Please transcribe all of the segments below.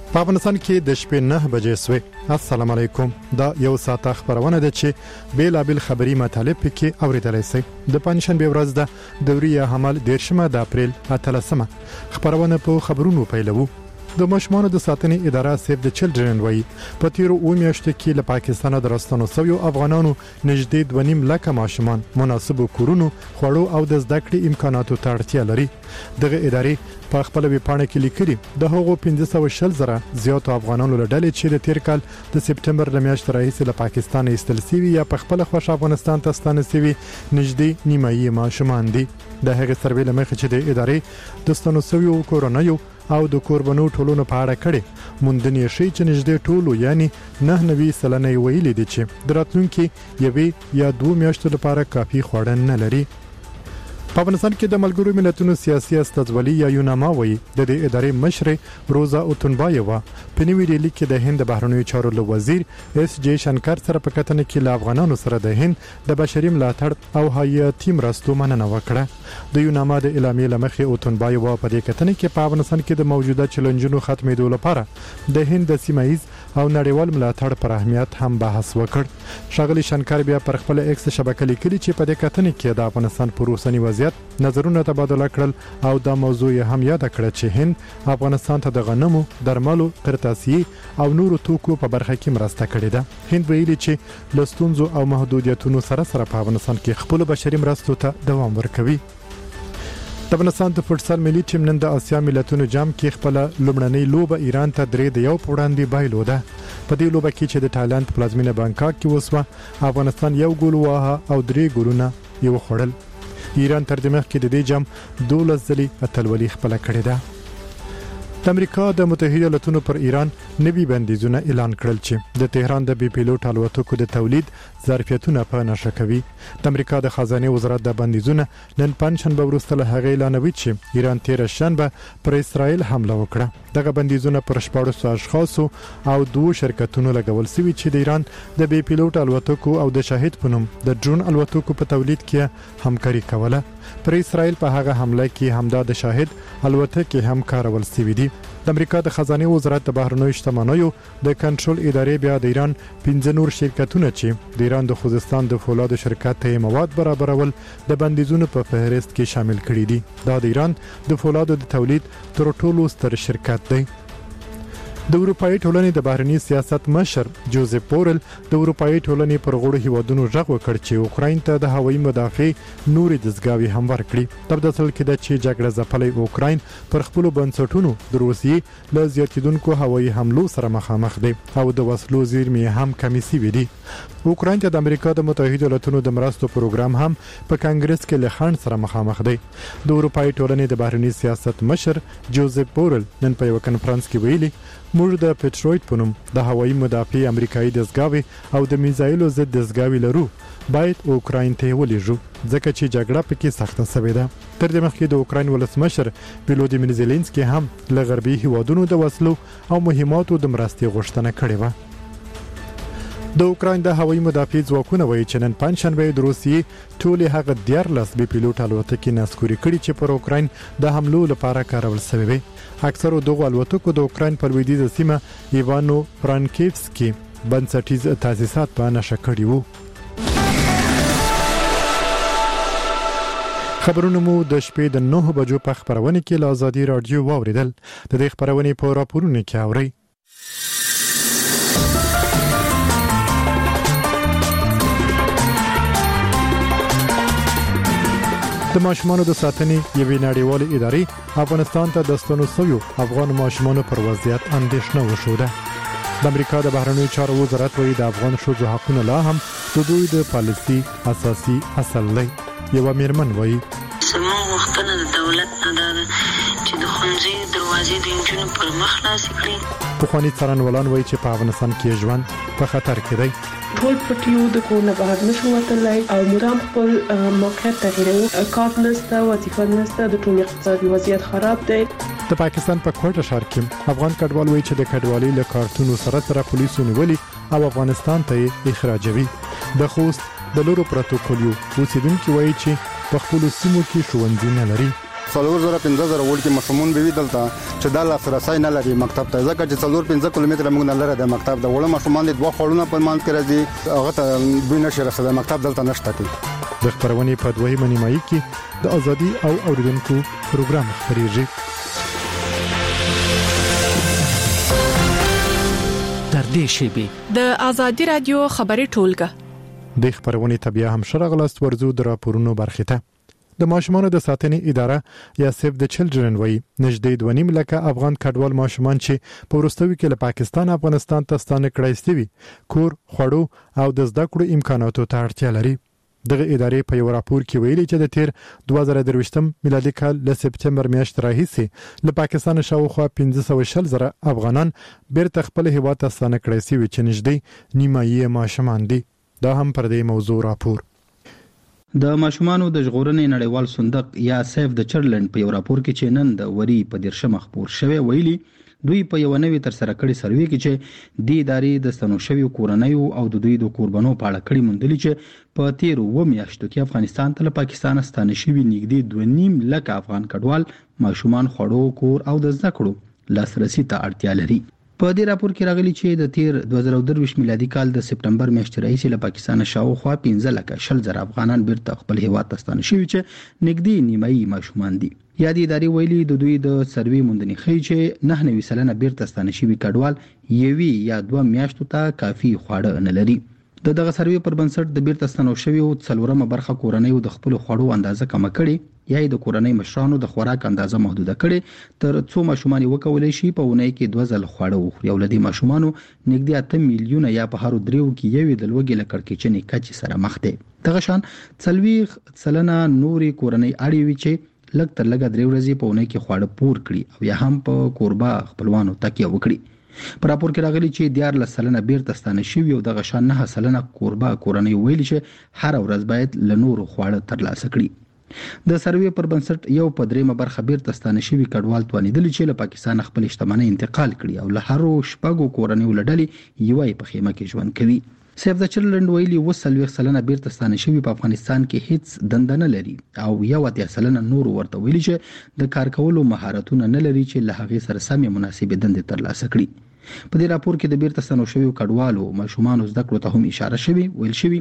په افغانستان کې د شپې 9 بجې سوې. السلام علیکم. دا یو ساعت خبرونه ده چې بیلابل خبري مطالب کې اوریدلای شئ. د پنځشنبه ورځ د دوریه حمل 13 د اپریل 13 خبرونه په خبرونو پیلوو. د ماشومانو د ساتنې اداره سیف د چلډرن وایي په تیرو میاشتو کې له پاکستان د راستنو سویو افغانانو نږدې 2.5 لک ماشومان مناسب کورونو خوړو او د زده کړې امکاناتو ته اړتیا لري. دغه ادارې په خپل ویبپاڼه کې لیکلي د هغو 1540 زره زیاتو افغانانو له ډلې چې د تیر کال د سپټمبر ل میاشتې راهیسې له پاکستان ایستل سوي یا په خپل خوښ افغانستان ته ستانه سوي نږدې نیمایي ماشومان دي. د هغې سروې له مخې چې د ادارې د ستانه سویو کورنیو او د قربانو ټولونو په اړه کړي موندنې شي چې نږدې ټولو یعنی 99% ویلي دي چې د راتلونکي یوې یا 2 میاشتو لپاره کافي خوړن نه لري. په افغانستان کې د ملګرو ملتونو سیاسي استازولي یا یوناما وایي د دې ادارې مشر روزا اوتونبایووا په نوې ډیلي کې د هند بهرنیو چارو له وزیر اس جی شنکر سره په کتنه کې له افغانانو سره د هند د بشري ملاتړ او حیاتي مرستو مننه وکړه. د یوناما د اعلامیې لمخې اوتونبایووا په دې کتنه کې په افغانستان کې د موجوده چیلنجونو ختمېدو لپاره د هند د سیمایي او نړیوال ملاتړ پر اهمیت هم بحث وکړ. ښاغلي شنکر بیا پر خپل ایکس شبکې لیکلي چې په دې کتنه کې د افغانستان پر اوسنی وضعیت نظرونه تبادله کړل او دا موضوع هم یاد کړه چې هند افغانستان ته د غنمو، درملو، قرطاسي او نورو توکو په برخه کې مرسته کړې ده. هند ویلي چې له ستونزو او محدودیتونو سره په افغانستان کې خپل بشري مرستو ته دوام ورکوي. د افغانستان د فوټسال ملي ټیم نن د اسیا ملتونو جام کې خپل لومړنۍ لوبه ایران ته 3-1 په وړاندې بایلوده. په دې لوبه کې چې د تایلند په پلازمینه بانکاک کې وسوه افغانستان یو ګول واهه او 3 ګولونه یې وخوړل. ایران تر دې مخکې د دې جام 12 ځلې اتلولي خپل کړې ده. د امریکا د متحده ایالاتونو پر ایران نوي بندیزونه اعلان کړل چې د تهران د بي پیلوټ الوتکو د تولید ظرفیتونه په نشه کوي. د امریکا د خزانه وزارت د بندیزونه نن پنځشنبه وروسته له هغې اعلانوي چې ایران 13 شنبه پر اسرائیل حمله وکړه. دغه بندیزونه پر 14 اشخاصو او 2 شرکتونو لګول شوي چې د ایران د بي پیلوټ الوتکو او د شاهد په نوم د ډرون الوتکو په تولید کې همکاري کوله. پر اسرائیل په هغه حمله کې همدا د شاهد الوتکې هم کارول شوې دي. د امریکا د خزانه وزارت د بهرنیو شتمنیو د کنټرول ادارې بیا د ایران 15 نور شرکتونه چې د ایران د خوزستان د فولادو شرکت ته مواد برابرول د بندیزونو په فهرست کې شامل کړي دي. دا د ایران د فولادو د تولید تر ټولو ستر شرکت دی. د اروپאי ټولنې د بهرنی سیاست مشر جوزف بورل د اروپאי ټولنې پر غړو هیوادونو غږ وکړ چې اوکراین ته د هوایي مدافع نورې دستګاوې هم ورکړي. تبدل کې د چې جګړه ځپلې اوکراین پر خپل بنسټونو د روسیې له زیاتیدونکو هوایي حملو سره مخامخ دی او د وسلو زیرمې هم کمې شوې دي. اوکراین ته د امریکا د متحده ایالاتونو د مرستو پروګرام هم په کانګرس کې له خنډ سره مخامخ دی. د اروپאי ټولنې د بهرنی سیاست مشر جوزف بورل نن په یو کنفرانس کې ویلي موږ د پټرویټ په نوم د هوایي مدافع امریکایي دستګاوې او د میزایلو ضد دستګاوې لرو باید اوکراین ته ولیږو ځکه چې جګړه پکې سخته شوې ده. تر دې مخکې د اوکراین ولسمشر ولودیمیر زيلنسکي هم له غربي هیوادونو د وسلو او مهماتو د مرستې غوښتنه کړې و. د اوکراین د هوایي مدافع ځواکونه وایي چې نن پنځشنبه د روسیې ټولې هغه 14 بي پیلوټ الوتکې نسکوري کړي چې پر اوکراین د حملو لپاره کارول شوی وي. اکثرو دغه الوتکو د اوکراین پر لویدیځه سیمه ایوانو فرانکیفسکي بنسټیز تاسیسات په نشه کړي وو. خبرونه مو د شپې د 9 بجو په خبرونه کې له ازادي رادیو واوریدل. د دې خبرونه په راپورونه کې اورئ. د ماشومانو د ساتنې یوې نړیوالې ادارې افغانستان ته د ستنو شویو افغان ماشومانو پر وضعیت اندېښنه وښوده. د امریکا د بهرنیو چارو وزارت وایي د افغان ښځو حقونه لا هم د دوی د پالیسي اساسي اصل دی. یوه میرمن وایي زموږ غوښتنه د دولت نه ده چې د ښوونځي دروازې د نجونو پر مخ خلاصې کړي. پخواني څارنوالان وایي چې په افغانستان کې ژوند په خطر کې دی. ټول پټیو د کورونه بهر نشو وتلای او مدام خپل موقعیت تغییروي. کار نشته، وظیفه نشته، د ټول اقتصادي وضعیت خراب دی. د پاکستان په کوټه ښار کې افغان کډوال وایي چې د کډوالۍ له کارتونو سره پولیسو نیولي او افغانستان ته اخراجوي. د خوست د لورو پروتوکولیو اوسیدونکو وایي چې په خپل سیمو کې ښوونځي نه لري. 4000-5000 وړ کې ماشومان به وي دلته چې د لاسرسي نه لري مکتب ته، ځکه چې 4-5 کیلومتره موږ نه لري د مکتب د وړ ماشومان د 2 خړونه په مان کې راځي، هغه ته دوی نشي رسیدل، مکتب دلته نشته کی. د خبرونې په دویمه نیمایي کې د ازادي او اوریدونکو پروګرام خبريږي. تر دې شیبې د ازادي رادیو خبري ټولګه د خبرونې تبیا هم شرغلست ورزو د راپورونو برخه ته. د ماشومانو د ساتنې اداره یا سیف د چلډرن وای نږدې 2.5 لکه افغان کډوال ماشومان چې په ورستوي کې له پاکستان افغانستان ته ستانه کړای شوي کور خوړو او د زده کړو امکاناتو ته اړتیا لري. دغه ادارې په یو راپور کې ویلي چې د تیر 2023 میلادي کال له سپتمبر میاشتې راهیسې له پاکستان شاوخوا 15,000 افغانان بیرته خپل هیواد ته ستانه کړای شوي چې نږدې نیمایي ماشومان دي. دا هم پر دې موضوع راپور. د ماشومانو د ژغورنې نړیوال صندوق یا سیف د چلډرن په یو راپور کې چې نن د وری په 13 خبر شوی ویلي دوی په یو نوې تر سره کړي سروې کې چې د ادارې د ستنو شوی کورنۍ او د دوی د قربانو په اړه کړي مندلي چې په تیر و میاشتو کې افغانستان ته له پاکستان ستانه شوی نږدې 2.5 لک افغان کډوال ماشومان خوړو کور او د زده کړو لاسرسي ته اړتیا لري. په دې راپور کې راغلي چې د تیر 2023 میلادي کال د سپتمبر میاشتې راهیسې له پاکستان شاوخوا 15,000 افغانان بیرته خپل هیواد ته ستانه شوي چې نږدې نیمایي ماشومان دي. یا د ادارې ویلي د دوی د سروې موندنې ښیي چې 99% بیرته ستانه شوي کډوال یوې یا 2 میاشتو ته کافي خواړه نه لري. دغه سروې پر بنسټ د بیرته ستنو شویو 4 برخه کورنۍ د خپل خوړو اندازه کم کړي یا د کورنۍ مشرانو د خوراک اندازه محدوده کړي تر څو ماشومان وکولای شي په ونې کې 2 ځله خواړه وخوري. او لدی ماشومانو نږدې 8 میلیونه یا په هر دریو کې یوې د لوګي لکړکېچنې کچې سره مخ دي. دغه شان 40% نوري کورنۍ اړي وي چې لږ تر لږه 3 ورځې په ونې کې خواړه پور کړي او یا هم په کوربه خپلوانو تکیه وکړي. په راپور کې راغلي چې 14% بیرته ستانه شوي او دغه شان 9% کوربه کورنۍ ویلي چې هر ورځ باید له نورو خواړه ترلاسه کړي. د سروې پر بنسټ یو په 3 برخه بیرته ستانه شوي کډوال توانیدل چې له پاکستان خپل شتمنۍ انتقال کړي او له هرو شپږو کورنۍ ولډلې یوې په خیمه کې ژوند کوي. سیف د چلډرن ویلي 40% بیرته ستانه شوي په افغانستان کې هیڅ دنده نه لري او 1% نور ورته ویلي چې د کار کولو مهارتونه نه لري چې له هغه سره سمې مناسبې دندې ترلاسه کړي. په دې راپور کې د بیرته ستنو شویو کډوالو ماشومان زده کړو ته هم اشاره شوی ویل شوی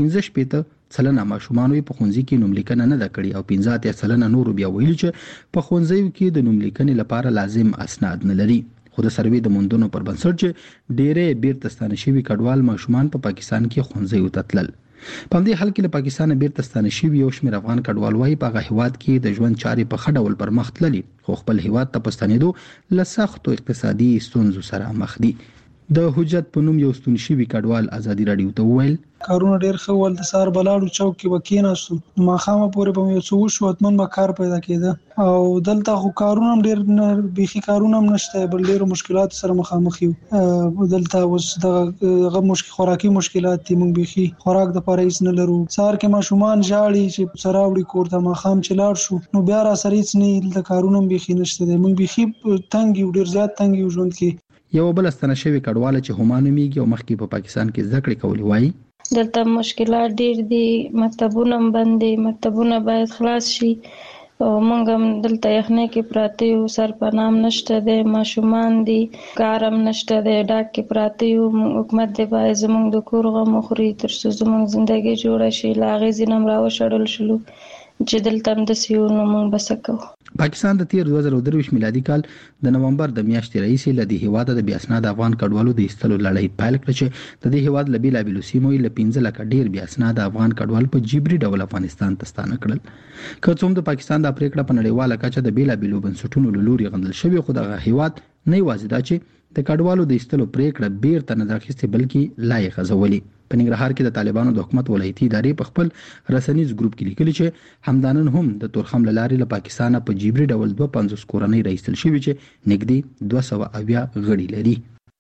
15% ماشومان په ښوونځي کې نوم لیکنه نه ده کړې او 15% نور بیا ویل چې په ښوونځیو کې د نوم لیکنې لپاره لازم اسناد نه لري. خو د سروې د موندنو پر بنسټ چې ډېرې بیرته ستانه شوي کډوال ماشومان په پاکستان کې ښوونځیو ته تلل. په دې حال کې له پاکستان بیرته ستانه شوي یو شمېر افغان کډوال وايي په هغه هیواد کې د ژوند چارې په ښه ډول پرمخ تللي خو خپل هیواد ته په ستنېدو له سختو اقتصادي ستونزو سره مخ دي. د حجت په نوم یو ستون شوي کډوال ازادي رادیو ته وویل کارونه ډیر ښه ول د سار بلاړو چوک کې وکیناستو نو ماخامه پورې په یو څو شو اتمن ما کار پیدا کېده او دلته خو کارونه ډیر بيخي کارونه نشته بل ډیر مشکلات سره مخامخ یو دلته اوس دغه خوراکي مشکلات دي مونږ بيخي خوراک د پاره هیڅ نه لرو سار کې ماشومان ژاړي چې سراوړي کوړه ماخام چلاړ شو نو بیا را سره هیڅ نه د کارونه بيخي نشته مونږ بيخي تنګ یو ډیر زیات تنګ یو ژوند کې. یو بل ستنه شوی کډوال چې همانو میږي او مخکې په پاکستان کې زده کړې کولې وایي دلته مشکلات ډیر دي مکتبونه بند دي مکتبونه باید خلاص شي او موږ هم دلته یخنۍ کې پراته یو سر پنام نشته دی ماشومان دي کارم نشته دی ډاک کې پراته یو حکومت دی باید زموږ د کور غم خوري تر څو زموږ ژوندۍ جوړه شي لا غزینم راوشړل شلو چې دلته هم د سیو نو موږ بسکو. پاکستان د تیر 2023 میلادي کال د نومبر د میاشتې راهیسې له دې هیواده د بیا اسناد افغان کډوالو د ایستلو لړۍ پیل کړه چې د دې هیواد له بیلابیلو سیمو له 15 لک ډیر بیا اسناد افغان کډوال په جبري ډول افغانستان ته ستانه کړل. که څوم د پاکستان د پریکړه په نړیواله کچه د بیلابیلو بنسټونو له لوري غندل شوی خو د هیواد نه یوازې دا چې د کډوالو د ایستلو پریکړه بیرته نه راخسته بلکې لایق غزولي. په ننګرهار کې د طالبانو د حکومت ولایتي ادارې په خپل رسنیز ګروپ کې لیکلي چې همدانن هم د تورخم لارې له پاکستان په جبري ډول 250 کورنۍ راایستل شوی چې نږدې 200 غړي لري.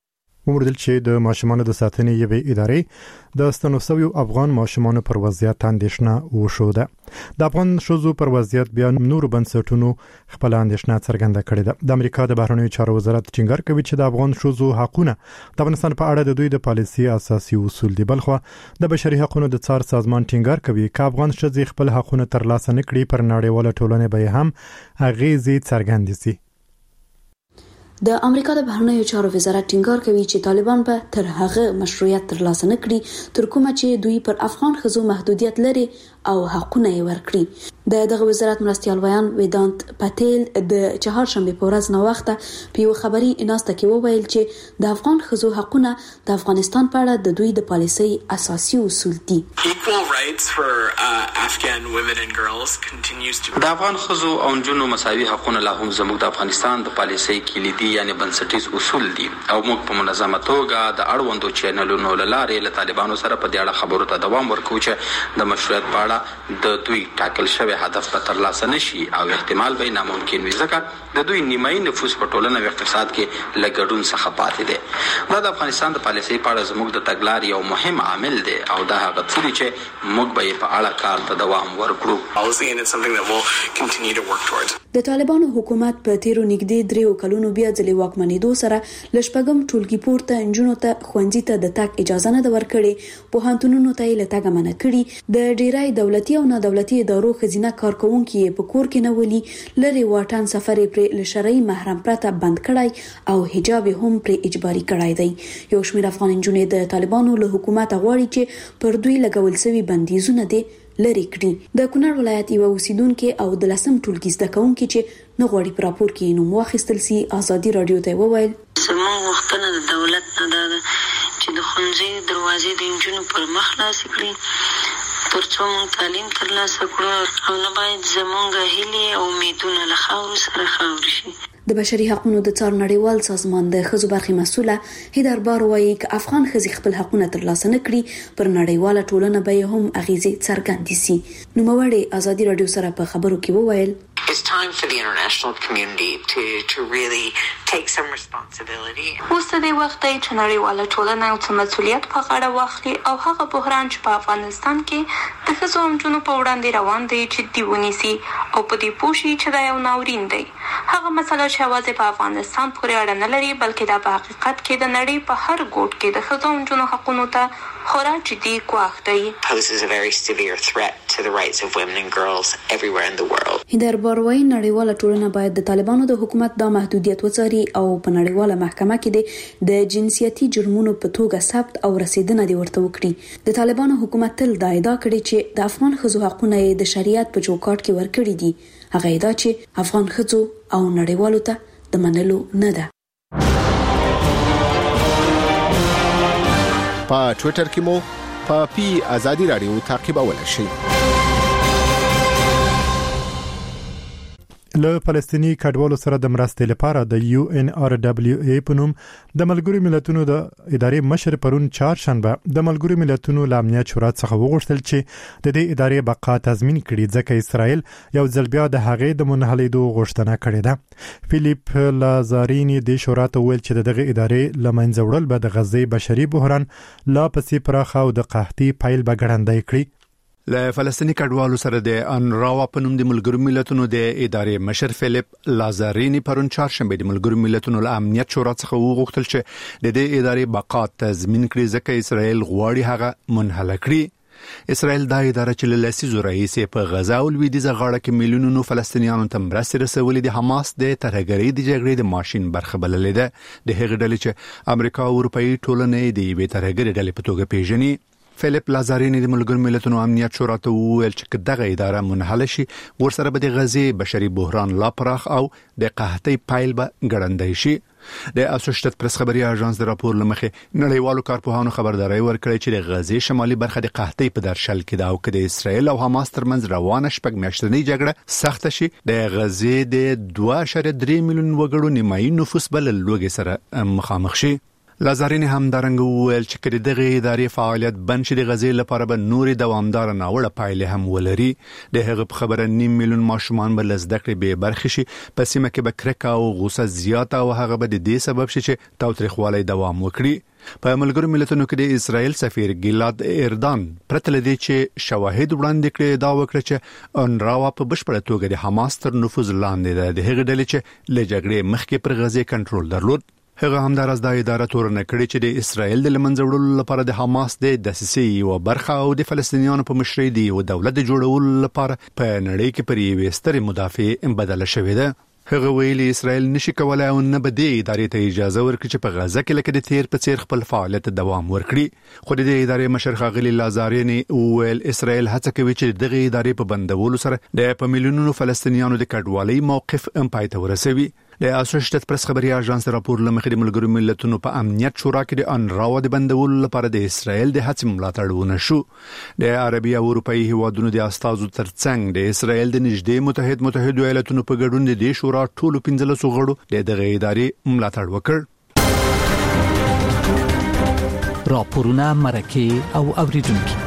وموردل چې د ماشومان د ساتنې یوې ادارې د ستنوسوي افغان ماشومان پر وضعیت اندېښنه وشوده. د افغان شوزو پر وضعیت بیا نور بنسټونو خپل اندېښنه څرګنده کړې ده. د امریکا د بهرنیو چارو وزارت ټینګار کوي چې د افغان شوزو حقوقونه د افغانستان په اړه د دوی د پالیسي اساسي اصول دي. بلخو د بشري حقوقو د څار سازمان ټینګار کوي چې افغان شوزي خپل حقوقونه ترلاسه نکړي پر نړیواله ټولنه به هم اغیزې څرګندې شي. د امریکا د بهرنیو چارو وزارت ټینګار کوي چې طالبان به تر هغه مشروعیت ترلاسه نکړي تر کومه چې دوی پر افغان ښځو محدودیت لري او حقونه یې ورکړي. دغه وزارت مرستیال ویان ویدانت پټیل د چهارشنبه په ورځ نو وخت په یو خبري اناسته کې وویل چې د افغان ښځو حقونه د افغانستان په اړه د دوی د پالیسي اساسي اصول دي. د افغان ښځو او نجونو مساوي حقونه لا هم زموږ د افغانستان د پالیسي کلیدي یعنی بنسټیز اصول دي او موږ په منظمه توګه د اړوندو چینلونو لاره له طالبانو سره په دې اړه خبرو ته دوام ورکوو چې د مشروعیت په اړه د دوی ټاکل شوی هدف به ترلاسه نشي او احتمال به ناممکن وي ځکه د دوی نیمایي نفوس په ټولنه او اقتصاد کې له ګډون څخه پاتې دي. دا د افغانستان د پالیسي په اړه زموږ د تګلارې یو مهم عامل دی او دا هغه څه دي چې موږ به په اړه کار ته دوام ورکړو. د طالبانو حکومت په تیرو نږدې 3 کلونو بیا ځلې واکمنېدو سره لشپګم ټولګي پورته انجونو ته خوندې ته د تک اجازه نه ورکړي. په هانتونونو ته یې لټګ منع کړي. د ډیرای دولتي او نه دولتي ادارو خزینه کارکونکو په کور کې نه ولي لری واټن سفر پر لشرعي محرم پرته بند کړای او حجاب هم پر اجباري کړای دی. یو شمېر افغان انجونې د طالبانو له حکومت غواړي چې پر دوی لګول شوی بندیزونه دي لری کړي. د کونړ ولایت یو اوسیدونکو او د لسم ټولګي زده کوونکو چې نه غواړي پر راپور کې نوم واخیستل سي ازادي رادیو ته وویل زموږ وختونه د دولت نه ده چې د خونځي دروازې د انجونو پر مخ خلاص کړي ترڅو موږ تعلیم ترلاسه کړو او نه باید زموږ هیلې او امیدونه له خاورو سره خاورې شي. د بشري حقوقو د څار نړیوال سازمان د ښځو برخې مسؤله هیدر بار وایي چې افغان ښځې خپل حقوقونه ترلاسه نکړي پر نړیواله ټولنه به هم اغیزې څرګندې شي. نوموړی ازادي رادیو سره په خبرو کې وویل It's time for the international community to really take some responsibility. اوس د وخت چې نړیواله ټولنه او مسؤلیت په غاړه واخلي او هغه بحران چې په افغانستان کې د ښځو او نجونو په وړاندې روان دی چې دی ونیسي او په دې پوښي چې دا یو ناورین دی. هغه مسله چې یوازې په افغانستان پورې اړه نه لري بلکې دا په حقیقت کې د نړۍ په هر ګوټ کې د ښځو او نجونو حقوقو ته خورا جدي ګواښ دی. Poses a very severe threat to the rights of women and girls everywhere in the world. هیدر باروي نړیواله ټولنه باید د طالبانو د حکومت د محدودیت وڅاري او په نړیواله محکمه کې د جنسیتي جرمونو په توګه ثبت او رسیدنه دی ورته وکړي. د طالبانو حکومت تل دا ادعا کړې چې د افغان ښځو حقونه د شریعت په چوکاټ کې ورکړي دي. هغه ادعا چې افغان ښځو او نړیوالو ته د منلو نه ده. په ټوئیټر کې مو په ازادي رادیو تعقیبولای شئ. له فلسطینی کډوالو سره د مرستې لپاره د UNRWA په نوم د ملګرو ملتونو د ادارې مشر پرون چهارشنبه د ملګرو ملتونو له امنیت شورا څخه وغوښتل چې د دې ادارې بقا تضمین کړي ځکه اسرائیل یو ځل بیا د هغې د منحلېدو غوښتنه کړې ده. فیلیپ لازارینی د شورا ته ویل چې دغه ادارې لمنځه وړل به د غزې بشري بحران لا پسې پراخه او د قحطي پایل به ګړندی کړي. له فلسطینی کډوالو سره د انراوا په نوم د ملګرو ملتونو د ادارې مشر فیلیپ لازارینی پرون چهارشنبه د ملګرو ملتونو له امنیت شورا څخه وغوښتل چې د دې ادارې بقا تضمین کړي ځکه اسرائیل غواړي هغه منحله کړي. اسرائیل دا اداره چې له لسیزو راهیسې په غزا او لویدیځه غاړه کې میلیونونو فلسطینیانو ته مرستې رسولې د حماس د ترهګرۍ د جګړې د ماشين برخه بللې ده. د هغې ډلې چې امریکا او اروپאי ټولنې د یوې ترهګرۍ ډلې په توګه پیژني. فیلیپ لازارینی د ملګرو ملتونو امنیت شورا ته وویل چې دغه اداره منحله شي ورسره به د غزې بشري بحران لا پراخ او د قحطۍ پایل به ګړندی شي. د اسوسییټډ پریس خبري اژانس د راپور لمخې نړیوالو کارپوهانو خبرداري ورکړې چې د غزې شمالي برخه د قحطۍ په درشل کې ده او چې د اسرائیل او حماس ترمنځ روانه شپږ میاشتنۍ جګړه سخت شي د غزې د 2.3 میلیون وګړو نیمایي نفوس بل لوګي سره مخامخ شي. لازارین همدارنګ وویل چې کله دغه ادارې فعالیت بند شي د غزې لپاره به نورې دوامدار ناوړه پایلې هم ولري. د هغه خبره 9 میلیون ماشومان به لزده کړې به برخه شي، په سیمه کې به کرکه او غوسه زیاته او هغه به د دې سبب شي چې تاوتریخوالی دوام وکړي. په ملګرو ملتونو کې د اسرائیل سفیر ګیلاد اردان پرته لدی چې شواهد وړاندې کړي دا وکړه چې انراوا په بشپړه توګه د حماس تر نفوذ لاندې ده. د هغه ډلې چې له جګړې مخکې پر غزې کنټرول درلود. هغه همدارس د اداره تورنه کړي چې د اسرائیل د لمنځه وړلو لپاره د حماس د دسیسې او برخه او د فلسطینیانو په مشرۍ دی او دولت جوړولو لپاره په نړۍ کې پر یوې سترې مدافع بدله شوې ده. هغه ویلي اسرائیل نشي کولای او نه به د ادارې ته اجازه ورکړي چې په غزه کې لکه د تیر په څیر خپل فعالیت دوام ورکړي. خو د ادارې مشر ښاغلي لازارینی ویل اسرائیل هڅه کوي چې دغه ادارې په بندولو سره د په میلیونونو فلسطینیانو د کډوالۍ موقف پای ته ورسوي. د اسوسییټډ پریس خبري اژانس راپور لمخې د ملګرو ملتونو په امنیت شورا کې د انراوا د بندولو لپاره د اسرائیل د هڅې ملاتړ ونه شو. د عربي او اروپאי هیوادونو د استازو ترڅنګ د اسرائیل د نږدې متحد ایالاتونو په ګډون د دې شورا ټولو 15 غړو د دغه ادارې ملاتړ وکړ. راپورونه مرکه او اوریدونکو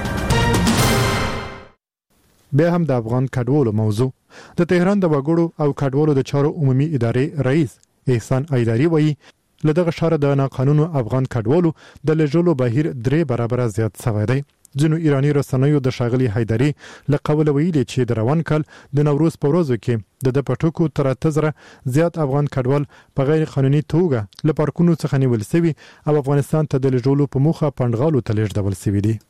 به هم د افغان کډوالو موضوع د تهران د وګړو او کډوالو د چارو عمومي ادارې رئیس احسان ایداری وایي لدغه شهر د ناقانونو افغان کډوالو د لجلو بهیر 3 برابر زیات شوی دی. ځینو ایرانی رسنیو د شاغلي حیدری لقول ویلي چې د روان کال د نوروز په ورځو کې د پټوکو تر 3000 زیات افغان کډوال په غیر قانوني توګه له پارکونو څخه نیول شوي او افغانستان ته د لجلو په موخه پندغالو ته لیږدول شوي دي.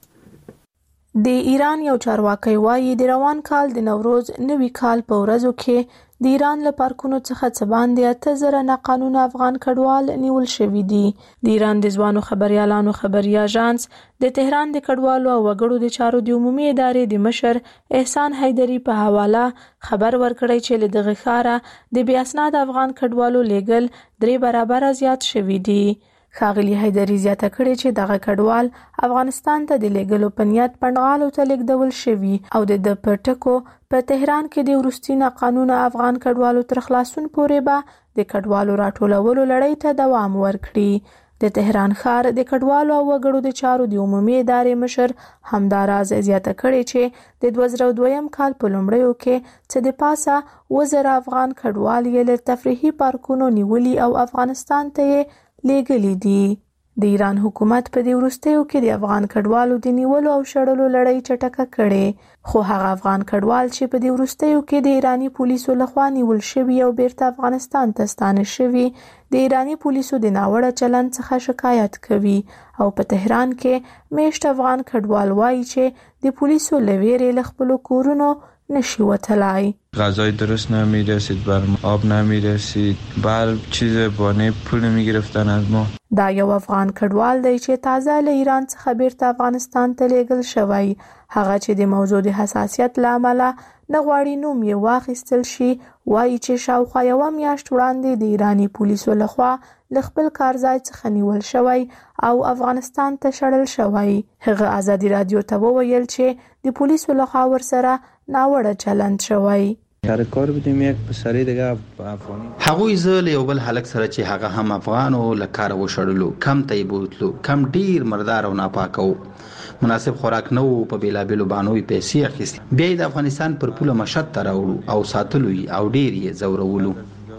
د ایران یو چارواکي وایي د روان کال د نوروز نوي کال په ورځو کې د ایران له پارکونو څخه څه باندې 8000 ناقانونه افغان کډوال نیول شوي دي. د ایران د ځوانو خبريالانو خبري اژانس د تهران د کډوالو او وګړو د چارو د عمومي ادارې د مشر احسان حیدری په حواله خبر ورکړی چې له دغه ښاره د بیا اسناد افغان کډوالو لیګل 3 برابر زیات شوي دي. ښاغلي حیدری زیاته کړې چې دغه کډوال افغانستان ته د لیګلو پنیات پندغالو ته لیږدول شوي او د پټکو په تهران کې د وروستي قانون افغان کډوالو تر خلاصون پورې به د کډوالو راټولولو لړۍ ته دوام ورکړي. د تهران ښار د کډوالو او وګړو د چارو د عمومي ادارې مشر همداراز زیاته کړې چې د 2002 کال په لومړیو کې چې د پاسه 1000 افغان کډوال یې له تفریحي پارکونو نیولي او افغانستان ته لیګلی دي. د ایران حکومت په دې وروستیو کې د افغان کډوالو د نیولو او شړلو لړۍ چټکه کړې، خو هغه افغان کډوال چې په دې وروستیو کې د ایرانی پولیسو لخوا نیول شوي او بیرته افغانستان ته ستانه شوي د ایرانی پولیسو د ناوړه چلند څخه شکایت کوي او په تهران کې میشت افغان کډوال وایي چې د پولیسو لویرې له خپلو کورونو نشي وتلای. غذای درست نمیرسید، برام آب نمیرسید، بر چیز بانه پول نمیگرفتن از ما. دا یو افغان کډوال دی چې تازه له ایران څخه بیرته افغانستان ته لیږل شوی. هغه چې د موضوع د حساسیت له امله نه غواړي نوم یې واخیستل شي، وایي چې شاوخوا یوه میاشت وړاندې د ایرانی پولیسو لخوا له خپل کارځای څخه نیول شوی او افغانستان ته شړل شوی. هغه ازادي رادیو ته وویل چې د پولیسو لخوا ورسره ناوړه چلند شوی. کار بودیم یک پسری دیگه افغانی. هغوی زه له یو بل هلک سره چې هغه هم افغان او له کاره وشړلو، کم ته یې بوتلو، کم ډیر مردار او ناپاک وو، مناسب خوراک نه وو، په بیلابیلو بانوي پیسې اخیستې، بیا د افغانستان پر پوله مشهد ته راوړو او ساتلو او ډیر یې ځورولو.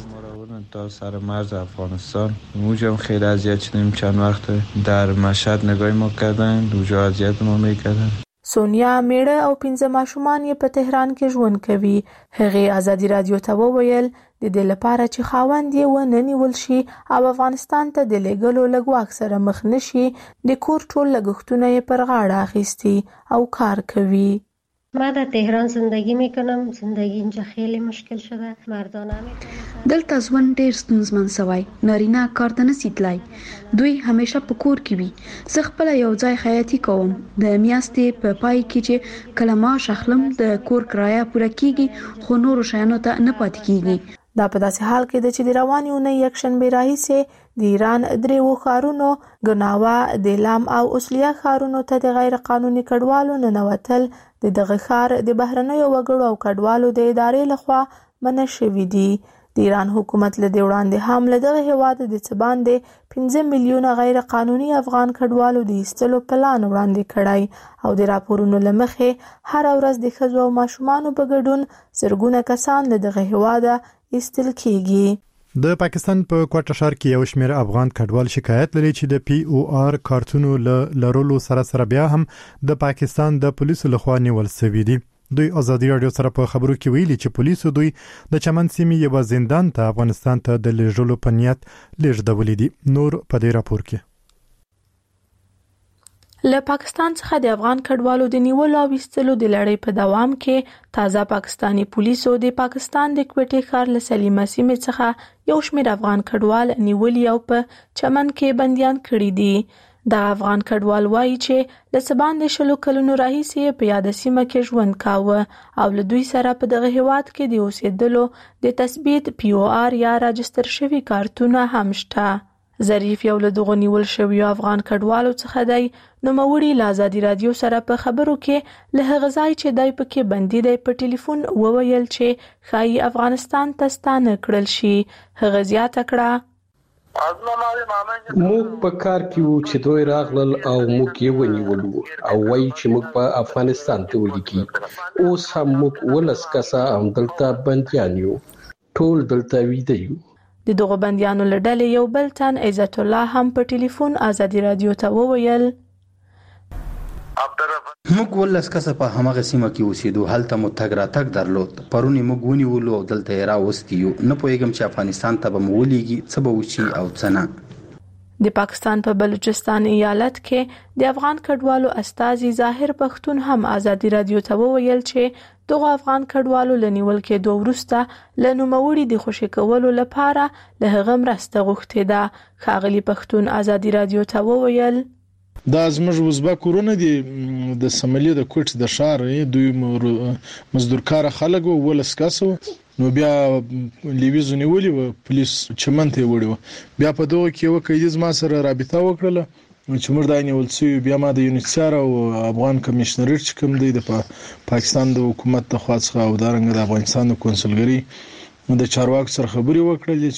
تا سر مرز افغانستان اونجا هم خیلی اذیت شدیم، چند وقت در مشهد نگاه ما کردن، اونجا اذیت ما میکردن. سونیا میړه او 15 ماشومان یې په تهران کې ژوند کوي. هغه ازادي رادیو ته وویل د دې لپاره چې خاوند یې ونه نیول شي او افغانستان ته د لیږلو له ګواښ سره مخ نشي، د کور ټول لګښتونه یې پر غاړه اخیستي او کار کوي. ما در تهران زندگی میکنم. زندگی اینجا خیلی مشکل شده. مردانه دلته ژوند ډیر ستونزمن شوی. نارینه کار ته نشي تلای. دوی همیشه په کور کې وي. زه خپل یو ځای خیاطي کوم. د میاشتې په پای کې چې کله معاش اخلم د کور کرایه پوره کیږي، خو نور شیانو ته نه پاتې کیږي. دا په داسې حال کې چې د روانې اونۍ یکشنبې راهیسې د ایران 3 ښارونو ګناوه، دیلام او اوسلیا ښارونو ته د غیر قانوني کډوالو ننوتل د دغه ښار د بهرنیو وګړو او کډوالو د ادارې لخوا منع شوي دي. د ایران حکومت له دې وړاندې هم له دغه هیواد د څه باندې 15 میلیونه غیر قانوني افغان کډوالو د ایستلو پلان وړاندې کړی او د راپورونو له مخې هر ورځ د ښځو او ماشومانو په ګډون زرګونه کسان له دغه هیواد ایستل کیږي. د پاکستان په کوټه ښار کې یو شمېر افغان کډوال شکایت لري چې د POR کارتونو لرلو سره بیا هم د پاکستان د پولیسو لخوا نیول شوی دي. دوی ازادي رادیو سره په خبرو کې ویلي چې پولیسو دوی د چمن سیمې یو زندان ته افغانستان ته د لېږلو په نیت لېږدولې دي. نور په دې راپور کې له پاکستان څخه د افغان کډوالو د نیولو او ایستلو د لړۍ په دوام کې تازه پاکستانی پولیسو د پاکستان د کوټې ښار له سلیمه سیمې څخه یو شمېر افغان کډوال نیولي او په چمن کې بندیان کړي دي. دا افغان کډوال وایي چې له څه باندې 20 کلونو راهیسې په یاده سیمه کې ژوند کاوه او له دوی سره په دغه هیواد کې د اوسېدلو د تثبیت POR یا راجستر شوی کارتونه هم شته. ظریف یو له دغو نیول شویو افغان کډوالو څخه دی. نوموړي له ازادي رادیو سره په خبرو کې له هغه ځای چې دی پکې بندي دی په ټلیفون وویل چې ښایي افغانستان ته ستانه کړل شي. هغه زیاته کړه موږ په کار کې وو چې دوی راغلل او موږ یې ونیولو او وایي چې موږ په افغانستان ته ولیکي. اوس هم موږ 19 کسه هم دلته بندیان یو، ټول دلته ویده یو. د دغو بندیانو له ډلې یو بل تن عزت الله هم په ټلیفون ازادي رادیو ته وویل موږ 19 کسه په همغه سیمه کې اوسېدو، هلته مو تګ راتګ درلود. پرونی موږ ونیولو او دلته یې راوستیو. نه پوهېږم چې افغانستان ته به مو ولېږي، څه به وشي او څه نه. د پاکستان په بلوچستان ایالت کې د افغان کډوالو استازي ظاهر پښتون هم ازادي رادیو ته وویل چې دغه افغان کډوالو لنیول کېدو وروسته له نوموړي د خوشي کولو لپاره له هغه مرسته غوښتې ده. ښاغلي پښتون ازادي رادیو ته وویل دا زموږ وزبک ورونه دي د سملي د کوټ د ښار دوی مزدورکار خلک وو 19 کسو نو بیا لیویزو نیولې و پولیس چمن ته وړو. بیا په دغه کې یو قیدی ما سره رابطه وکړه چې موږ د نیول څو بیا ما د یونیسار او افغان کمشنریټ چې کوم دی د پاکستان د حکومت د خاصه او دارنګ د افغانستان د کنسولګری د چارواکو سره خبري وکړلې.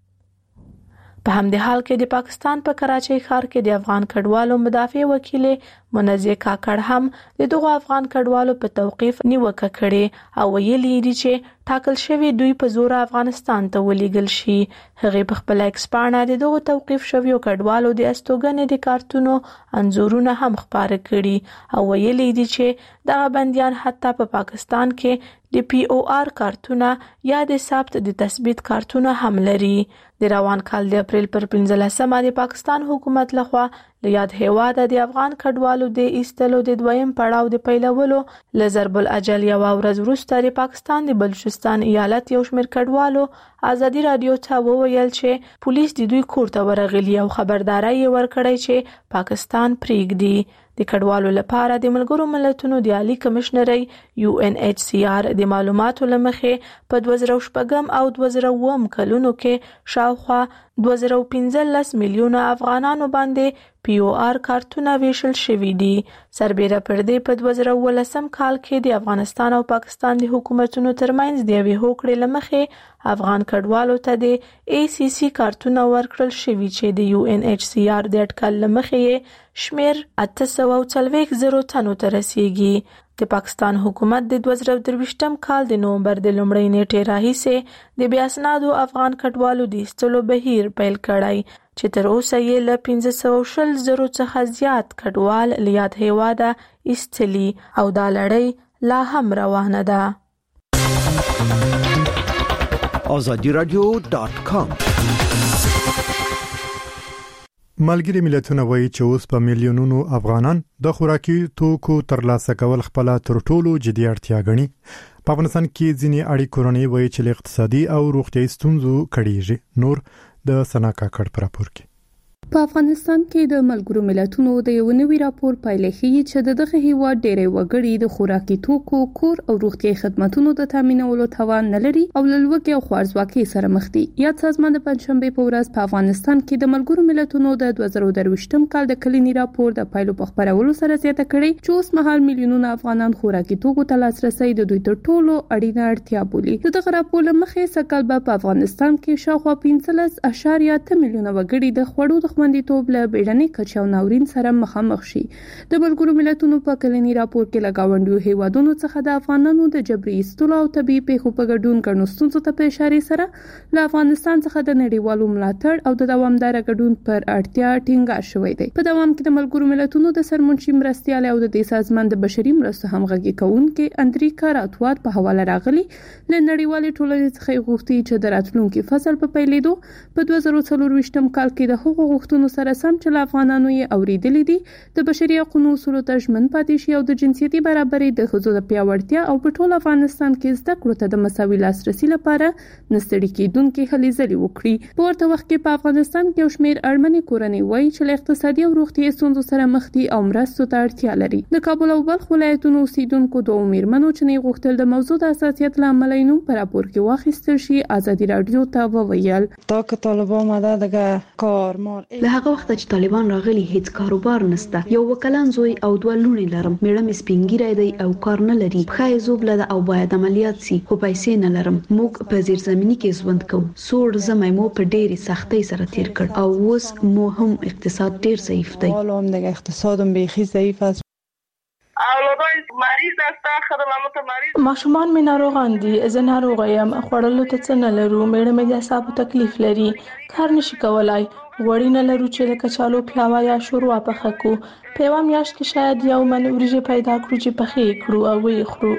په همدې حال کې د پاکستان په کراچۍ ښار کې د افغان کډوالو مدافع وکیل منزه کاکړ هم د دغو افغان کډوالو په توقیف نیوکه کړې او ویلي دي چې ټاکل شوی دوی په زور افغانستان ته ولېږل شي. هغه په خپل ایکسپانه د دغو توقیف شویو کډوالو د استوګنې د کارتونو انځورونه هم خپاره کړي او ویلي دي چې دغه بندیان حتی په پاکستان کې د POR کارتونه یا د ثبت د تثبیت کارتونه هم لري. د روان کال د اپریل پر 15مه د پاکستان حکومت لخوا له یاد هیواده د افغان کډوالو د ایستلو د دویم پړاو د پیلولو له ضرب الاجل یو ورځ وروسته د پاکستان د بلوچستان ایالت یو شمېر کډوالو ازادي رادیو ته وویل چې پولیس د دوی کور ته ورغلي او خبرداري ورکړی چې پاکستان پریږدي. د کډوالو لپاره د ملګرو ملتونو د عالی کمشنري UNHCR د معلوماتو لمخې په 2014 او 2009 کلونو کې شاوخوا 2015 میلیونه افغانانو باندې POR کارتونه ویشل شوي دي. سربېره پر دې په 2019 کال کې د افغانستان او پاکستان د حکومتونو ترمنځ د یوې هوکړې لمخې افغان کډوالو ته د ACC کارتونه ورکړل شوي چې د UNHCR د اټکل لمخې شمیر 840,000 تنو ته رسیږي. د پاکستان حکومت د 2023 کال د نومبر د لومړۍ نیټې راهیسې د بې اسنادو افغان کډوالو د ایستلو بهیر پیل کړی چې تر اوسه یې له 520,000 څخه زیات کډوال له یاد هیواده ایستلي او دا لړۍ لا هم روانه ده. azadiradio.com ملګری ملتونه وایي چې اوس په میلیونونو افغانان د خوراکي توکو ترلاسه کول خپل تر ټولو جدي اړتیا ګڼي. په افغانستان کې ځینې اړې کورنۍ وایي چې اقتصادي او روغتیايي ستونزو کړيږي. نور د سنا کاکړ پر راپور کې په افغانستان کې د ملګرو ملتونو د یو نوي راپور پایلې ښیي چې دغه هیواد ډېری وګړي د خوراکي توکو، کور او روغتیايي خدماتو د تامینولو توان نه لري او له لوږې او خوارځواکۍ سره مخ دي. یاد سازمان د پنځشنبه په ورځ په افغانستان کې د ملګرو ملتونو د 2023م کال د کلني راپور د پایلو په خپرولو سره زیاته کړې چې اوس مهال میلیونونه افغانان خوراکي توکو ته لاسرسي د دوی تر ټولو اړینه اړتیا بولي. دغه راپور له مخې سکهال په افغانستان کې شاوخوا 15.8 میلیونه وګړي د خوړو د خوندیتوب له بیړنۍ کچې او ناورین سره مخامخ شي. د ملګرو ملتونو په کلني راپور کې له ګاونډیو هیوادونو څخه د افغانانو د جبري ایستلو او طبي پیښو په ګډون ګڼو ستونزو ته په اشاره سره له افغانستان څخه د نړیوالو ملاتړ او د دوامدار ګډون پر اړتیا ټینګار شوی دی. په دوام کې د ملګرو ملتونو د سرمنشي مرستیال او د دې سازمان د بشري مرستو همغږي کوونکي اندریکا راتوار په حواله راغلي له نړیوالې ټولنې څخه غوښتي چې د راتلونکي فصل په پیلېدو په 2024م کال کې د حقوقو غوښتنو سره سم چې افغانانو یې اوریدلې دي د بشري حقوقو اصولو ته ژمن پاتې شي او د جنسيتي برابرۍ د ښځو د پیاوړتیا او په ټول افغانستان کې زده کړو ته د مساوي لاسرسي لپاره نستړي کېدونکې هلې ځلې وکړي. په ورته وخت کې په افغانستان کې یو شمېر اړمنې کورنۍ وایي چې له اقتصادي او روغتیايي ستونزو سره مخ دي او مرستو ته اړتیا لري. د کابل او بلخ ولایتونو اوسیدونکو دوه میرمنو چې نه غوښتل د موضوع د حساسیت له امله نوم په راپور کې واخیستل شي ازادي رادیو ته وویل تا که طالبان ماده دغه کارمار له هغه وخت چې طالبان راغلي هیڅ کاروبار نشته. یو وکلان زوی او دوه لونې لرم. میړه مې سپینګیری دی او کار نه لري. پخای زوبله ده او باید عملیات سي خو پیسې نه لرم. موږ په زیرزمینی کې ژوند کوو. سوړ زمای مو په ډېری سختۍ سره تیر کړ او اوس مو هم اقتصاد ډېر ضعیف دی. حالا هم دغه اقتصادم بیخي ضعیف است. ماشومان مې ناروغان دي. زه ناروغه یم. خوړلو ته څه نه لرو. میړه مې د اعصابو تکلیف لري. کار نشي کولای. وړي نه لرو چې د کچالو پیاوه یا شوروا پخه کړو. په یوه میاشت کې شاید یو من وریجې پیدا کړو چې پخې کړو او ویې خورو.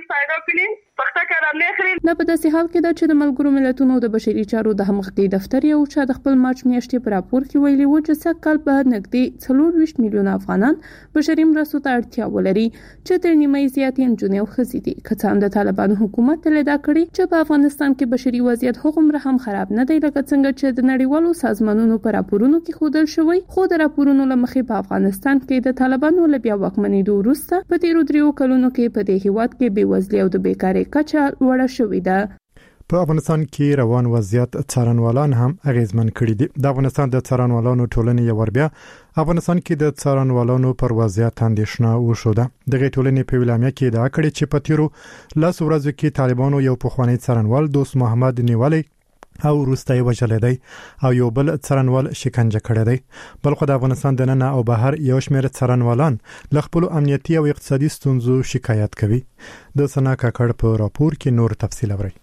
نه په داسې حال کې ده چې د ملګرو ملتونو د بشري چارو د همغږۍ دفتر یو چا د خپل مارچ میاشتې په راپور کې ویلي و چې سږکال په نږدې 24 میلیونه افغانان بشري مرستو ته اړتیا ولري چې تر نیمه زیاتې نجونې او ښځې دي. که څه هم د طالبانو حکومت تل ادعا کړې چې په افغانستان کې بشري وضعیت هغومره هم خراب نه دی لکه څنګه چې د نړیوالو سازمانونو په راپورونو کې ښودل شوی، خو د راپورونو له مخې په افغانستان کې د طالبانو له بیا واکمنېدو وروسته په تیرو 3 کلونو کې په دې هیواد کې بېوزلي او د بیکارۍ کچه لوړه شوې ده. په افغانستان کې روان وضعیت څارنوالان هم اغیزمن کړي دي. د افغانستان د څارنوالانو ټولنې یو وربیا افغانستان کې د څارنوالانو پر وضعیت اندېښنه وشوده. دغه ټولنې په ویلامیا کې دا کړي چې په تیرو 10 ورځو کې طالبانو یو پخوانی څارنوال دوست محمد نیولای او روستای وجل دی او یو بل څارنوال شکنجه کړی دی. بلخو د افغانستان د ننه او بهر یو شمېر څارنوالان له خپل امنیتي او اقتصادي ستونزو شکایت کوي. د سنا کاکړ په راپور کې نور تفصیل اوري.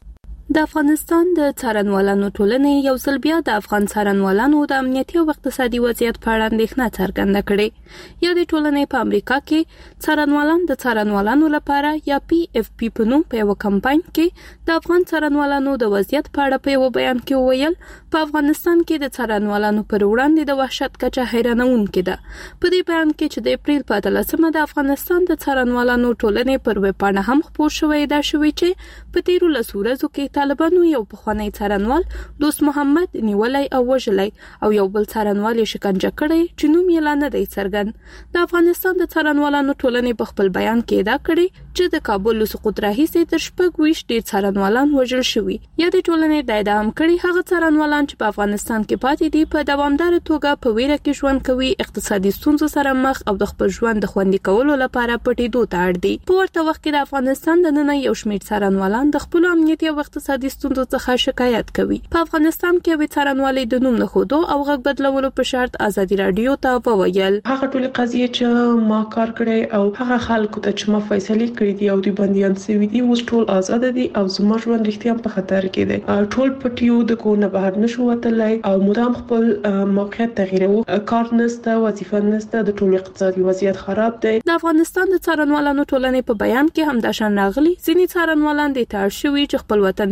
د افغانستان د څارنوالانو ټولنې یو ځل بیا د افغان څارنوالانو د امنیتي او اقتصادي وضعیت په اړه اندېښنه څرګنده کړې. یا د ټولنې په امریکا کې څارنوالان د څارنوالانو لپاره یا PFP په نوم په یو کمپاین کې د افغان څارنوالانو د وضعیت په اړه په یو بیان کې وویل په افغانستان کې د څارنوالانو پر وړاندې د وحشت کچه حیرانوونکې ده. په دې بیان کې چې د اپریل په 13مه د افغانستان د څارنوالانو ټولنې پر ویبپاڼه هم خپور شوی دا شوی چې په تیرو 10 ورځو کې طالبانو یو پخوانی څارنوال دوست محمد نیولای او وژلای او یو بل څارنوال شکنجه کړی چې نوم یې لا نه دی څرګند. د افغانستان د څارنوالانو ټولنې په خپل بیان کې ادعا کړې چې د کابل له سقوط راهیسې تر 26 ډیر څارنوالان وژل شوي. یا د ټولنې د ادعا هم کړې هغه څارنوالان چې په افغانستان کې پاتې دي په دوامدار توګه په ویره کې ژوند کوي، اقتصادي ستونزو سره مخ او د خپل ژوند د خوندي کولو لپاره پټېدو ته اړ دي. په ورته وخت کې د افغانستان د ننه یو شمېر څارنوالان د خپل امنیتي او اقتصادي ستونزو څخه شکایت کوي. په افغانستان کې به څارنوالي د نوم نه خودو او غږ بدلولو په شرط ازادي رادیو ته وویل هغه ټول قضیه چې ما کار کړی او هغه خلکو ته چې ما فیصله کړې دي او د بنديان سوي دي اوس ټول آزاد دي او زما ژوند رښتیا په خطر کې دی. ټول پټیو د کونه بهر نشو وتلای او مدام خپل موقعیت تغییرو. کار نسته، وظیفه نسته، د ټول اقتصادي وضعیت خراب دی. د افغانستان د څارنوالانو ټولنې په بیان کې هم دا شان راغلي ځینې څارنوالان د تاړ شوي چې خپل وطن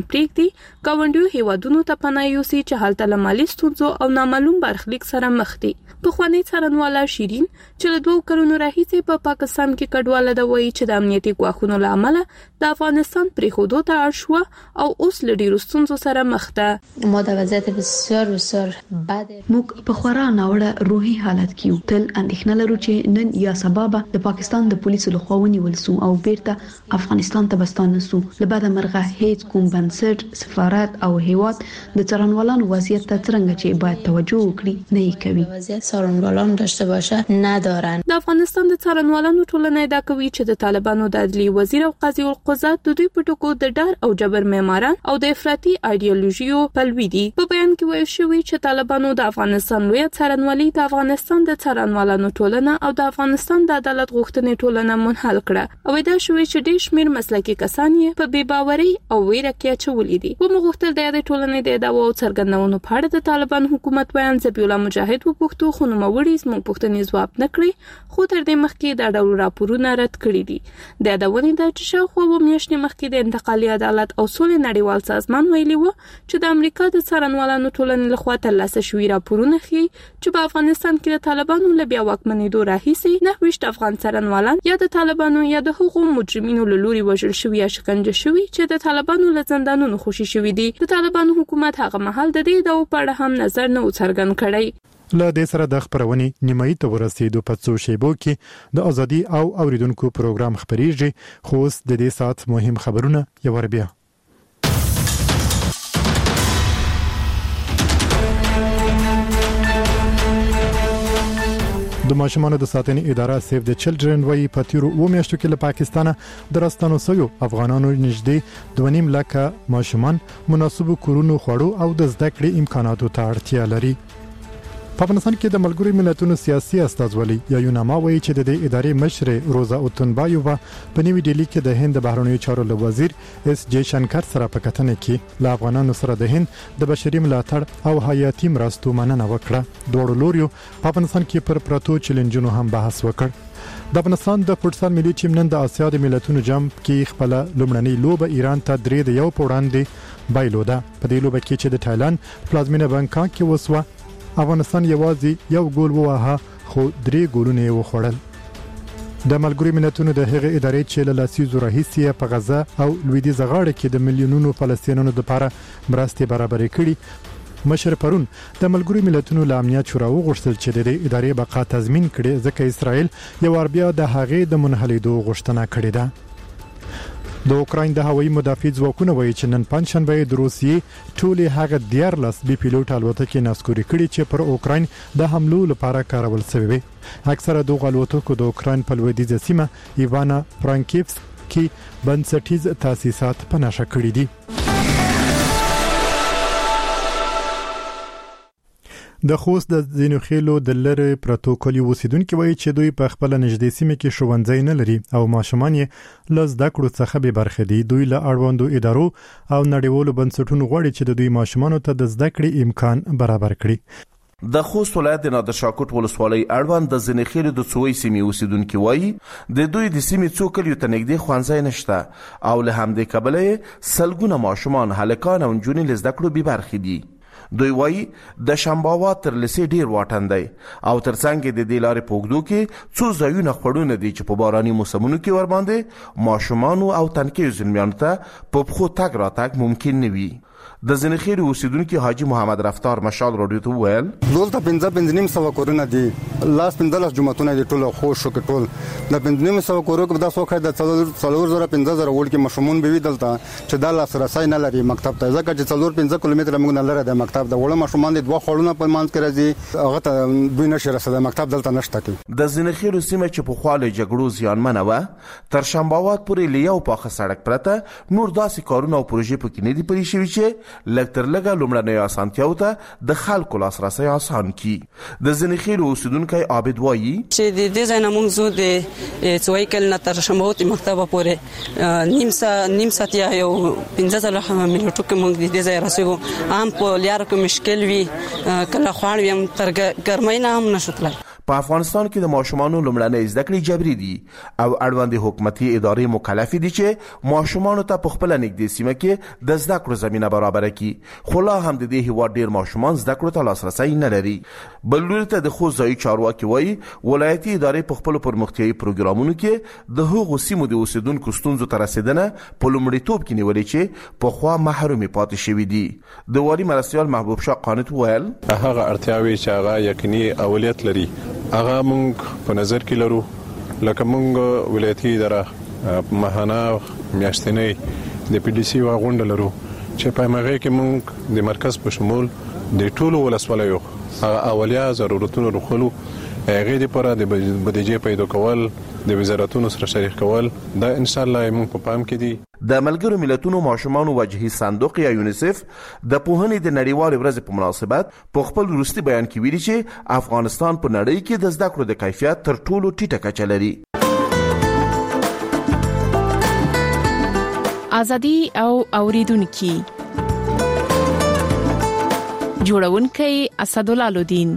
افغانستان پریږدي ګاونډیو هیوادونو ته پناه یوسي چې هلته له مالي ستونزو او نامعلوم برخلیک سره مخ دي. پخوانی څارنواله شیرین چې له 2 کلونو راهیسې په پاکستان کې کډواله ده وایي چې د امنیتي ګواښونو له امله د افغانستان پریښودو ته اړ شوه او اوس له ډیرو ستونزو سره مخ ده. ما د وضعیت بسیار بد موږ په خورا ناوړه روحي حالت کې یو. تل اندېښنه لرو چې نن یا سبا به د پاکستان د پولیسو لخوا ونیول سو او بیرته افغانستان ته بستانه سو. له بعد مرغه هیڅ کوم بنسټ سفارت او هیواد د څارنوالانو وضعیت ته څنګه چې باید توجه وکړي نه کوي. وضعیت څارنوالان داشته باشه ندارن. د افغانستان د څارنوالانو ټولنه ادعا کوي چې د طالبانو د عدلي وزیر او قاضي القضات د دوی په ټکو د ډار او جبر معماران او د افراطي ایډیالوژیو پلوي دي. په بیان کې ویل شوی چې طالبانو د افغانستان لوی څارنوالي د افغانستان د څارنوالانو ټولنه او د افغانستان د عدالت غوښتنې ټولنه منحل کړه او دا شوی چې ډېر شمیر مسلکي کسان یې په بې باورۍ او ویره کې اچولي دي. و مغوښتل د دې ټولنې د ادعاو څرګندونو په اړه د طالبان حکومت بیان ذبیح الله مجاهد وپوښتو خو نوموړي زموږ پوښتنې ځواب نه کړی خو تر دې مخکې دا ډول راپورونه رد کړي دي. د یادونې ده چې شاوخوا میاشتې مخکې د انتقالي عدالت او سولې نړیوال سازمان ویلي و چې د امریکا د څارنوالانو ټولنې لخوا ترلاسه شوي راپورونه ښیي چې په افغانستان کې د طالبانو له بیا واکمنېدو راهیسې 29 افغان څارنوالان یا د طالبانو یا د هغو مجرمینو له لوري وژل شوي یا شکنجه شوي چې د طالبانو له زندانونو خوشي شوي دي. د طالبانو حکومت هغه مهال د دې ادعاو په اړه هم نظر نه څرګند کړی. له دې سره د خبرونې نیمایي ته ورسېدو په څو شیبو کې د ازادي او اوریدونکو پروګرام خبريږي خو اوس د دې سات مهم خبرونه یو ور بیا. د ماشومانو د ساتنې اداره سیف د چلډرن وایي په تیرو 2 میاشتو کې له پاکستانه د راستانو سویو افغانانو نږدې 2.5 لکه ماشومان مناسبو کورونو خوړو او د زده کړې امکاناتو ته اړتیا لري. په افغانستان کې د ملګرو ملتونو سیاسي استازولي یا یوناما وایي چې د دې ادارې مشر روزا اوتنبایووا په نیوي ډیلی کې د هند بهرنیو چارو وزیر اس جے شنکر سره په کتنه کې له افغانانو سره د هند د بشري ملاتړ او حیاتي مرستو مننه وکړه. دوه لوريو په افغانستان کې پر پروتو چیلنجونو هم بحث وکړ. د افغانستان د فوتسال ملي ټیم نن د آسیا د ملتونو جام کې خپل لومړنۍ لوبه ایران ته 3-1 په وړاندې بایلوده. په دې لوبه کې چې د تایلند پلازمینه بانکاک کې وسوه افغانستان یوازې یو ګول ووهه خو 3 ګولونه یې وخوړل. د ملګرو ملتونو د هغه ادارې چې له لاسیزو راهیسې په غزه او لویدیځ غاړه کې د میلیونونو فلسطینیانو لپاره مرستې برابرې کړي مشر پرون د ملګرو ملتونو له امنیت شورا وغوښتل چې د دې ادارې بقا تضمین کړي ځکه اسرائیل یو اربیا د هغې د منحلېدو غوښتنه کړې ده. د اوکراین د هوایي مدافع ځواکونو وایي چې نن پنځشنبه د روسیې ټولې هغه 14 بي پیلوټ الوتکې ناسکوري کړي چې پر اوکراین د حملو لپاره کارول شوی وي. اکثره دغه الوتکو د اوکراین په لویدیځه سیمه ایوانا فرانکیفس کې بنسټیز تاسیسات په نشه کړی دي. د خوست د زینوخیلو د لری پروتوکولي اوسیدونکو وایي چې دوی په خپل نږدې سیمه کې ښوونځي نه لري او ماشومان یې له زده کړو څخه به برخه دي. دوی له اړوندو ادارو او نړیوالو بنسټونو غواړي چې د دوی ماشومانو ته د زده کړې امکان برابر کړي. د خوست ولایت د نادر شاکوټ ولسوالۍ اړوند د زینوخیلو د څوی سیمې اوسیدونکو وایي د دوی د سیمې څو کلیو ته نږدې ښوونځي نشته او له همدې کبله سلګونه ماشومان هلکان او نجونې له زده کړو بې برخې دي. دوی وایي د شنباوات تر لسې ډیر واټن دی او ترڅنګ د دې لارې په اوږدو کې څو ځایونه خړونه دي چې په باراني موسمونو کې ور باندې ماشومانو او تنکیو زلمیانو ته په پښو تګ راتګ ممکن نه وي. د زنخیر اوسیدونکو حاجی محمد رفتار مشال رادیو ته ویل دولته 15 کورونه دي لاس 15 جمعتونه دي ټول خوش شو ټول د 15 کورو کې د سوخه د 3,000 وړ کې مشمون به ودلته چې د لاس رسای نه لري مکتب ته ځکه چې 4-5 کیلومتر موږ نه لري د مکتب د وړو مشمون دي دوه خړونه په مانځ کې راځي هغه ته دوی نشه رسېد مکتب دلته نشته کی د زنخیر سیمه چې په خواله جګړو زیانمنه و تر شنباوات پورې لیاو پاخه سړک پرته نور داسې کارونه او پروژې پکې نه دي پرې شوي چې لکتر لګه لومړنۍ اسانتیاو ته د خلکو لاسرسي آسان کی. د زنخیر اوسیدونکو عابد وایي چې د دې ځای نه موږ زو د څوي کل نه تر شموت مکتب پورې نیم ساعت یا 15 منټو کې موږ د دې ځای رسېږو. عام په لیارو کې مشکل وي کله خوړ ویم تر ګرمۍ نه هم نشوتل. په افغانستان کې د ماشومانو لومړنۍ زده کړې جبري دي او اړوند حکومتي ادارې مکلف دي چې ماشومانو ته په خپل نږدې سیمه کې د زده کړو زمينه برابر کړي، خو لا هم د دې هیواد ډیر ماشومان زده کړو ته لاسرسي نه لري. بل لوري ته د خوځای چارواکي وایي ولایتي ادارې په خپل پرمختیايي پروګرامونو کې د هغو سیمو د اوسیدونکو ستونزو ته رسیدنه په لومړیتوب کې نیولې چې په خوا محرومي پاتې شوي دي. د والي مرستیال محبوب شاه قانت ویل هغه اړتیاوي چې هغه یقیني اولویت لري هغه موږ په نظر کې لرو، لکه موږ ولایتي اداره ماهانه میاشتنۍ د پی ډي سي غونډه لرو چې په هغه کې موږ د مرکز په شمول د ټولو ولسوالیو اولیا ضرورتونو رخلو هغه لپاره د بودیجې پیدا کول د وزارتونو سره شریک کول دا ان شاء الله موږ په پام کې دي. د ملګرو ملتونو ماشومان وجهي صندوق یا یونیسف د پوهنې د نړیوال ورځ په مناسبت په خپل وروستي بیان کې ویلي چې افغانستان په نړۍ کې د زده کړو د کیفیت تر ټولو ټیټه کچه لري. ازادي او اوریدونکو جوړونکي اسدالله لودین.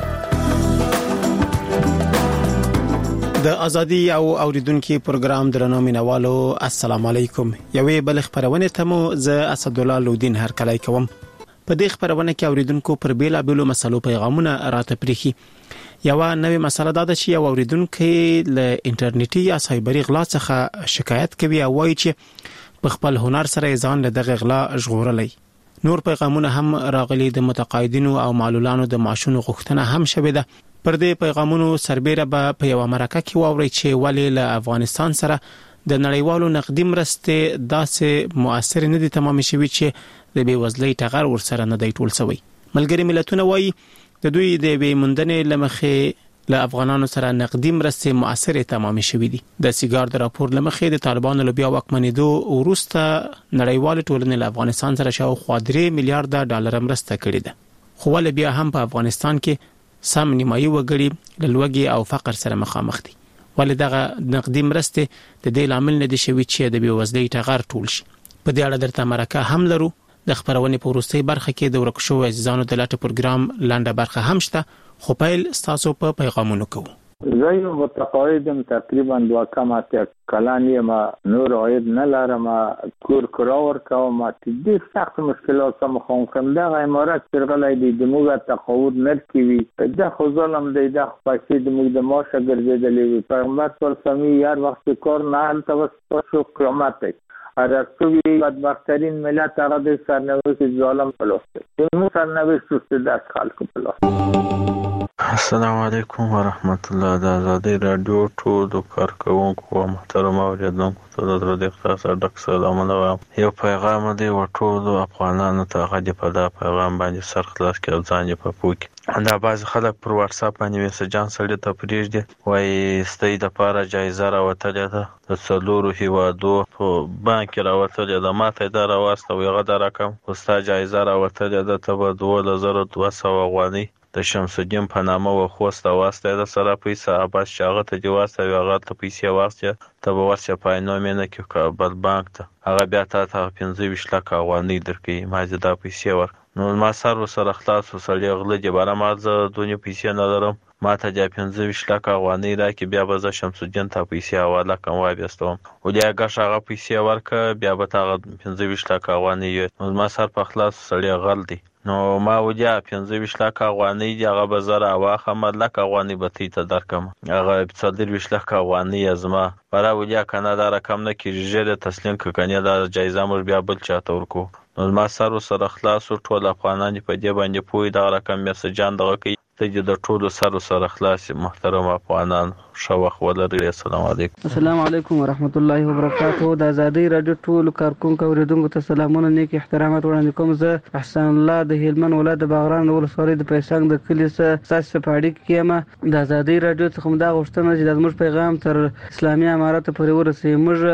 د ازادي او اوریدونکو پروګرام درنو مینوالو السلام علیکم. یوې بل خبرونه ته مو زه اسدالله لودین هرکلی کوم. په دې خبرونه کې اوریدونکو پر بیلا بیلو مسلو پیغامونه راته پریخي. یو نوې مسله دا ده چې یو اوریدونکو له انټرنیټي یا سایبري غلا څخه شکایت کوي او وایي چې په خپل هنر سره ځان له دغه غلا ژغورلی. نور پیغامونه هم راغلي د متقاعدینو او معلولانو د معاشونو غوښتنه هم شوه ده. پر دې پیغامونو سربېره به په یو مرکه کې واوري چې ولې له افغانستان سره د نړیوالو نقدي مرستې داسې مؤثر نه دي تمام شوي چې د بېوزلۍ ټغر ورسره نه دی ټول شوی. ملګري ملتونه وایي د دوی د بېموندنې له مخې له افغانانو سره نقدي مرستې مؤثر تمام شوي دي. د سیګار د راپور له مخې د طالبانو له بیا واکمنېدو وروسته نړیوال ټولنې له افغانستان سره شاوخوا 3 میلیارډ ډالر مرسته کړې ده. خو ولې بیا هم په افغانستان کې سم نیمایي وګړي له لوږې او فقر سره مخامخ دي؟ ولې دغه نقدي مرستې د دې لامل نه دي شوي چې د بېوزلۍ ټغر ټول شي؟ په دې اړه درته مرکه هم لرو. د خبرونې په وروستۍ برخه کې د ورک شوو عزیزانو د لټ پروګرام لنډه برخه هم شته، خو پیل ستاسو په پیغامونو کوو. زه یو متقاعدم تقریبا 2 کلن یم، نور عاید نه لرم، کور کرا ورکوم، ډېر سخت مشکلات سره مخامخ یم. دغه امارت سرغلی دی د موږ تقاعد نرکوي، دا خو ظلم دی، دا خو پیسې د موږ د معاشه ګرځېدلې وي. پیغمبر صلی الله علیه وسلم هر وخت کار نه هلته وستا شو قیامت دی. ارسطوی بدبخترین ملت هغه د سرنوشت ظالم پلاس دی، زموږ سرنوشت اوس د خلکو پلاس. السلام علیکم ورحمت الله. د ازادي رادیو ټولو کارکونکو او محترم اوریدونکو ته د اختصاص ډک سلامونه وایم. یو پیغام دی و ټولو افغانانو ته، هغه په دا پیغام باندې سر خلاص کړي او ځان یې په پوکي. دا بعض خلک پر واتس اپ باندې میسجان سړی ته پریږدي، وایي ستاسو د لپاره جایزه راوتلې ده د څلورو هیوادو په بانک کې راوتلې ده، ماته دا راوسته وي هغه دا رقم خو ستا جایزه راوتلې ده، ته به 2200 افغانۍ د شمس الدین په نامه وخوسته واسطه د سره پیسې اباس شاغه ته دی واسطه هغه ته پیسې واسطه ته به ورسې پاینو مینه کې کابل بانک ته هغه بیا ته 15 لک افغانۍ درکې ما زه دا پیسې ور نو ما سره خلاص وسړی غله دی بار ما زه دونی پیسې نه لرم، ما ته د 15 لک افغانۍ راکې بیا به زه شمس الدین ته پیسې حواله کوم وای بیاستم ولیا غش هغه پیسې ورکه بیا به تا 15 لک افغانۍ نو ما سره په خلاص سړی غل دی. نو ما وجا 15 لک افغانۍ دی هغه بازار واخه ملک افغانۍ به ته درکم هغه 15 لک افغانۍ ازما برا وجا کنه دا رقم نه کیږي تسلیم کنه دا جایزه مر بیا بل چاته ورکو. نو ما سره خلاص ټول افغانان په دې باندې پوي دا رقم میسجان دغه کوي ته د ټولو سره خلاص. محترم افغانان شو ولري. السلام علیکم. السلام علیکم ورحمت الله وبرکاته. د ازادي رادیو ټول کارکونکو اوریدونکو ته سلامونه نیک احترامات وړاندې کوم. زه احسان الله د هلمند ولایت د باغران ولسوالۍ د پیسنګ د کلی څخه سپاړی کېم. د ازادي رادیو څخه دا غوښتنه چې د موږ پیغام تر اسلامي امارات پورې ورسي.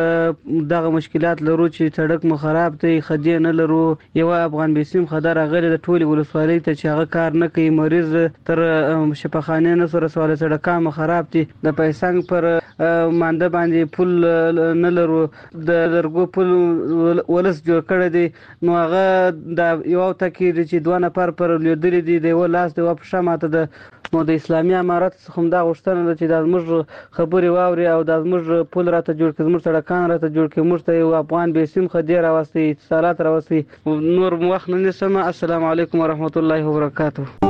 موږ دغه مشکلات لرو چې سړک مو خراب دی، خدي نه لرو. یو افغان بیسیم خدای راغلی د ټولي ولسوالۍ ته چې هغه کار نه کوي، مریض تر شفاخانه نه سره سوال سړکام خراب دي د پیسنګ پر مانده باندې پل نه لرو د درګو پل ولس جوړ کړی دی نو هغه د یو تکیر چې دوه نفر پر لیدل دي د ولاس د په ماته د نو د اسلامي امارت څخه دا غوښتنه ده چې د موږ خبرې واوري او د موږ پل راته جوړ کړي موږ سړکان راته جوړ کړي موږ ته یو افغان به سیم خدای راوستي اتصالات راوستي نور وخت نه سم. السلام علیکم ورحمت الله وبرکاته.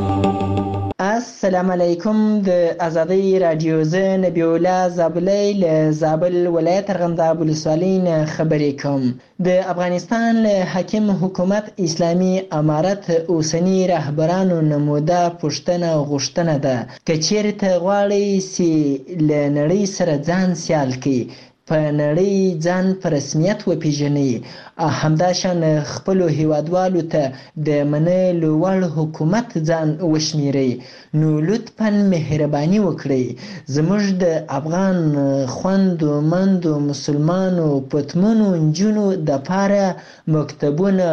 السلام علیکم. د ازادي رادیو زه نبی الله زابلی له زابل ولایت ارغنداب ولسوالۍ نه خبرې کوم. د افغانستان له حاکم حکومت اسلامي امارت اوسنی رهبرانو نموده پښتنه غوښتنه ده که چیرته غواړي چې له نړۍ سره ځان سیال کړي په نړۍ ځان په رسمیت وپیژني همداشان خپلو هیوادوالو ته د منلو وړ حکومت ځان وشمیري نو لطفاً مهرباني وکړئ زموږ د افغان خوندو مندو مسلمانو پتمنو نجونو د پاره مکتبونه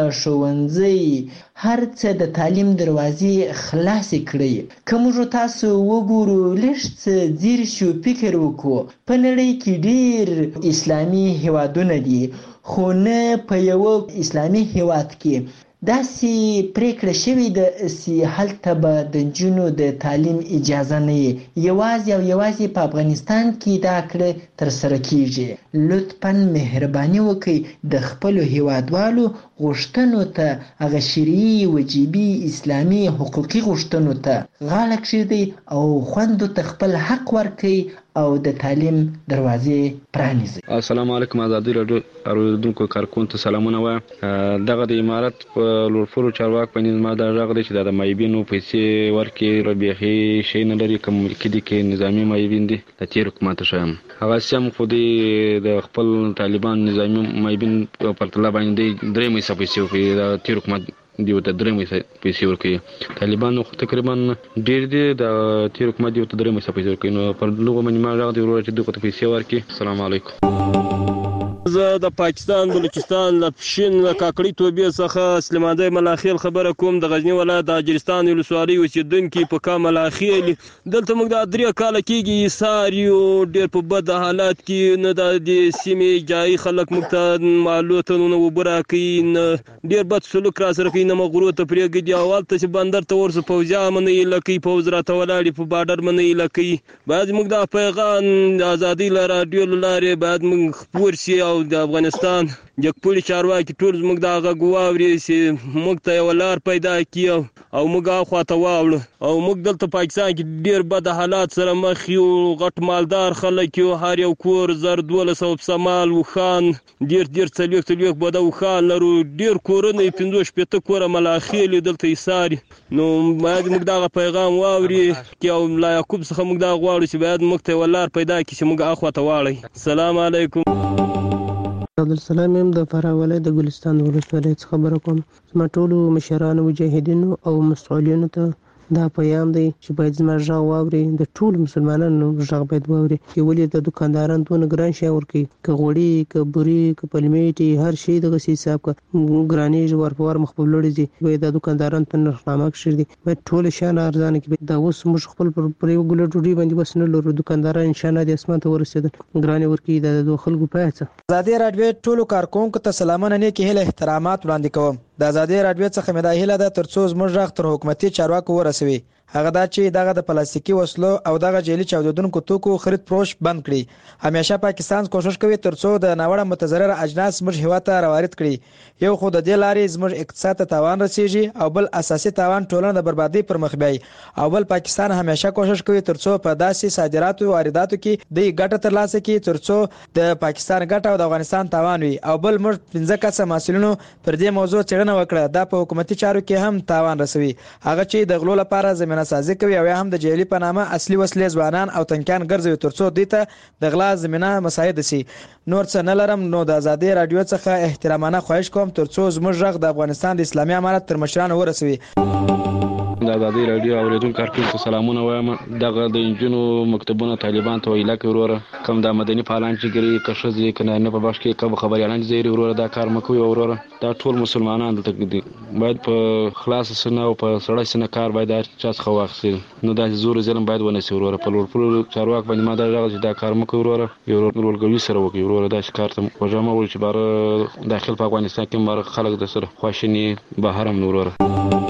ښوونځي هر څه د تعلیم دروازې خلاصې کړئ که موږ تاسو وګورو لږ څه ځیر شو فکر وکړو په نړۍ کې ډیر اسلامي هیوادونه دي خو نه په یو اسلامي هیواد کې داسې پریکړه شوې ده چې هلته به د نجونو د تعلیم اجازه نه وي یوازې او یوازې په افغانستان کې دا کړه ترسره کیږي. لطفاً مهرباني وکړئ د خپلو هیوادوالو غوښتنو ته هغه شرعي وجیبي اسلامي حقوقي غوښتنو ته غاړه کېږدئ او خویندو ته خپل حق ورکړئ او د تعلیم دروازې پرانیزئ. السلام علیکم. ازادي رادیو اوریدونکو کارکون ته سلامونه وایم. دغه د امارت په لوړپوړو چارواک باندې ما دا غږ دی چې د مایبینو پیسې ورکړي ربیخي شی نه لري کوم کې دي کې نظامی مایبین دي د تیر حکومت شایم هغه سم خو د خپل طالبان نظامی مایبین په پرتله باندې درې مې سپېڅو په د تیر حکومت دیو ته درې مې پیسې ورکړي طالبانو خو تقریبا ډېر دي د تیر حکومت دیو ته درې مې پیسې ورکړي نو پر لوګو باندې ما غواړم چې دوی ته پیسې ورکړي. السلام علیکم. زه د پاکستان بلوچستان له پښین له کاکړي توبې څخه سلیماندی ملاخیل خبره کوم. د غزنی ولایت د اجرستان ولسوالۍ اوسېدونکي په کا ملاخیل دلته موږ د 3 کاله کېږي ایثار یو ډېر په بد حالات کې نه د سیمې جایي خلک موږ ته معلوماتونه اوبه راکوي نه ډېر بد سلوک را سره کوي نه مغرو ته پرېږدي او هلته چې بندر ته ورسو پوځیان منه ایله کوي پوځ راته ولاړ په بارډر منه ایله کوي. باید موږ د پیغام د ازادۍ له راډیو له لارې باید موږ خپور شي او د افغانستان جګپوړي چارواکي ټول موږ د غږ واوري چې موږ ته یو لار پیدا کړي او موږ اخواته واوړو او موږ دلته پاکستان کې ډېر بد حالات سره مخ یو غټ مالدار خلک یو هر یو کور زر 1200 سمال وخان ډېر څلوېښت بده وخان لرو ډېر کورونه 15 کوره ملاخیل دلته ایثار نو باید موږ دغه پیغام واوري چې او لا یعقوب څخه موږ دا غواړو چې باید موږ ته یو لار پیدا کړي چې موږ اخواته واړی. السلام علیکم. عبدالسلام یم د فراه ولایت د ګلستان ولسوالۍ څخه خبره کوم. زما ټولو مشرانو مجاهدینو او مسؤلینو ته دا پیغام دی چې باید زما غږ واوري د ټولو مسلمانانو غږ باید واوري چې ولې د دکاندارانو دونه ګران شی ورکوي که غوړي که بوري که پلمیټي هر شی دغه حساب که ګرانیږي ورپور مخ په لوړ دي باید د دکاندارانو په نرخنامه کښې دي باید ټول شیان ارزانه کړي. دا اوس موږ خپل پر یو ګوله ډوډۍ باندې بس نه لرو دکانداران انشاءالله د اسمان ته ورسېدل ګرانې ورکوي د خلکو په هڅه. ازادي رادیو ټولو کارکونکو ته سلامونه نیکې هیله احترامات وړاندې کوم. د ازادي رادیو څخه مې دا هیله ده ترڅو زموږ غږ تر حکومتي چارواکو ورسوي هغه دا چې دغه د پلاستیکي وسلو او دغه جعلي چاودیدونکو توکو خرید فروش بند کړي. همیشه پاکستان کوشش کوي ترڅو د ناوړه متضرر اجناس موږ هیواد ته راوارد کړي. یو خو د دې لارې زموږ اقتصاد ته تاوان رسیږي او بل اساسي تاوان ټولنه د بربادۍ پر مخ بیایي او بل پاکستان همیشه کوشش کوي ترڅو په داسې صادراتو او وارداتو کې د ګټه ترلاسه کړي ترڅو د پاکستان ګټه او د افغانستان تاوان وي او بل موږ 15 کسه مسؤلینو پر دې موضوع څېړنه وکړه دا په حکومتي چارو کې هم تاوان رسوي هغه چې د غلو لپاره زمینه سازي کوي او هم د جعلي په نامه اصلي وسلې ځوانان او تنکیان ګرځوي ترڅو دوی ته د غلا زمینه مساعد شي. نور څه نه لرم نو د ازادي رادیو څخه احترامانه خواهش کوم ترڅو زموږ غږ د افغانستان د اسلامي امارت تر مشرانو ورسوي. د ازادي رادیو اوریدونکو کارکونکو سلامونه وایم. دغه د انجونو مکتبونو طالبان ته ویلا کوي وروره، کوم د مدني فعالان چې ګری کښځي کنه نه په باش کې کوم خبريالان زیری وروره دا کار مکوي وروره. دا ټول مسلمانان دلته دي، باید په خلاص سنه او په سړی سنه کار باید چا څخه واخلي، نو دا زور ظلم باید ونسی وروره. په لوړ چارواک باندې ما دا کار مکوي وروره، یو ورګوي سره وکي وروره. دا کار ته وجامه ول چې بار داخل په افغانستان کې مر خلک د سره خواشني بهر هم وروره.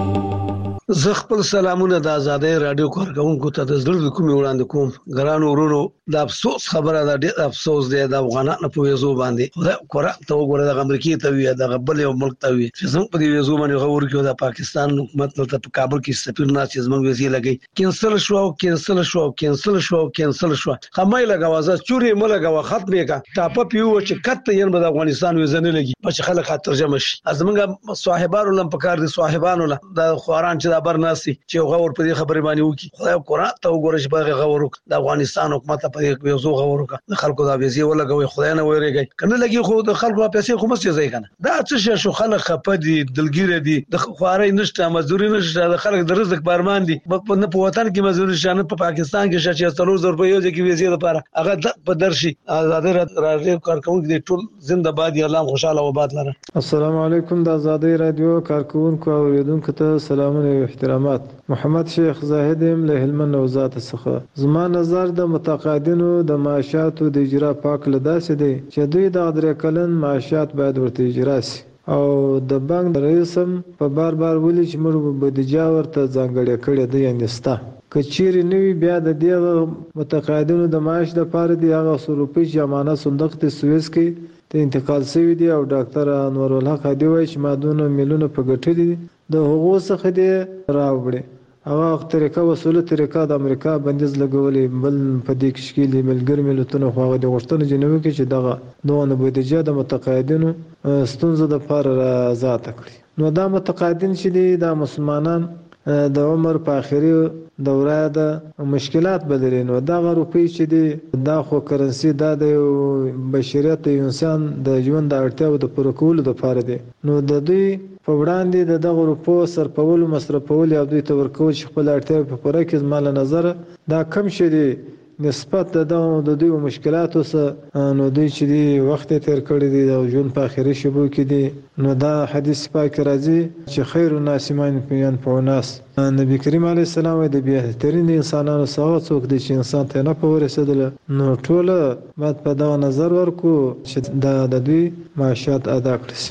زه خپل سلامونه د آزادۍ رادیو کارکونکو ته د زړه د کومې وړاندې کوم. ګرانو ورونو، د افسوس خبره ده، ډېر افسوس دی د افغانانو په ویزو باندې. خدای قرآن ته وګوره، د امریکې ته وي، د بل یو ملک ته وي چې زموږ په دې ویزو باندې غور کوي. د پاکستان حکومت ته په کابل کې سفیر نه چې زموږ ویزې لګي کینسل شو او کینسل شو او کینسل شو او کینسل شو. خمای لګاوه زه چورې مله لګاوه ختمې کا ټاپه پیو چې کته یې به د افغانستان ویزه نه لګي په خلک ترجمه شي. زموږ صاحبانو لم پکار دي، صاحبانو له د خواران چې د برناسي چې غور په دې خبرې باندې وکي. خدای قرآن ته وګوره چې باغ غور وک د افغانستان حکومت په دې ویزو غور وک، د خلکو د ویزې ولګوي. خدای نه ویریږي کنه لګي، خو د خلکو پیسې خو مستې ځای کنه. دا څه شو خلک خپه دي، دلګیره دي، د خواري نشته، مزدوري نشته، د خلک د رزق بارمان دي. په وطن کې مزدوري شانه په پاکستان کې شې 3000 روپۍ یو ځکه ویزې لپاره هغه په درشي. آزادۍ رادیو کارکونکو دې ټول زنده‌باد، الله خوشاله او آباد لره. السلام علیکم. د آزادۍ رادیو کارکونکو او اوریدونکو ته سلامونه او احترامات. محمد شیخ زاهد له هلمند وزارت څخه. زما نظر د متقاعدینو د معاشاتو د اجرا پاک لداسې دی چې دوی د 3 کلن معاشات باید ورته اجرا شي، او د بانک رئیس هم په بار ولي چې موږ بودیجه ورته ځانګړې کړې ده، یعنی ستا کچيري نوی بیا د دې متقاعدینو د معاش د پاره دی هغه 100 روپۍ جمانه صندوق ته سويس کې ته انتقال شوی دی، او ډاکټر انور الحق دی وایي چې مادونه میلیونه په ګټلي دي، د حقوق څخه دی راوړي. هغه طریقه وسوله طریقه د امریکا بندیز لګولې، بل په دې کې شکیل ملګر ملتونو خو هغه د غشتنه جنوي کې چې دغه دوه بودیجه د متقاعدینو ستونزه د پاره آزاد کړي. نو دا متقاعدین چې دي د مسلمانان د عمر په اخري دوره د مشکلات بدلین، او دا روپی چې دی دا خو کرنسي دا د بشریت انسان د ژوند د اړتیاو د پوره کولو لپاره دی. نو د دوی په وړاندې د دغه روپو صرفول مصرفول او دوی ته ورکول چې خپل اړتیا په پوره کې زماله نظر دا کم شي دی نسبت د دوی مشکلاتو سره. نو دوی چې دی وخت تیر کړی دی او ژوند په اخري شبو کې دی. نو دا حدیث پاک راځي چې خیر الناس من ينفع الناس. نبی کریم علیه السلام د بهترین انسانانو څخه څوک دی چې انسان ته نه په ورسېدل. نو ټول باید په دا نظر ورکو چې د دوی معاشات ادا کړي.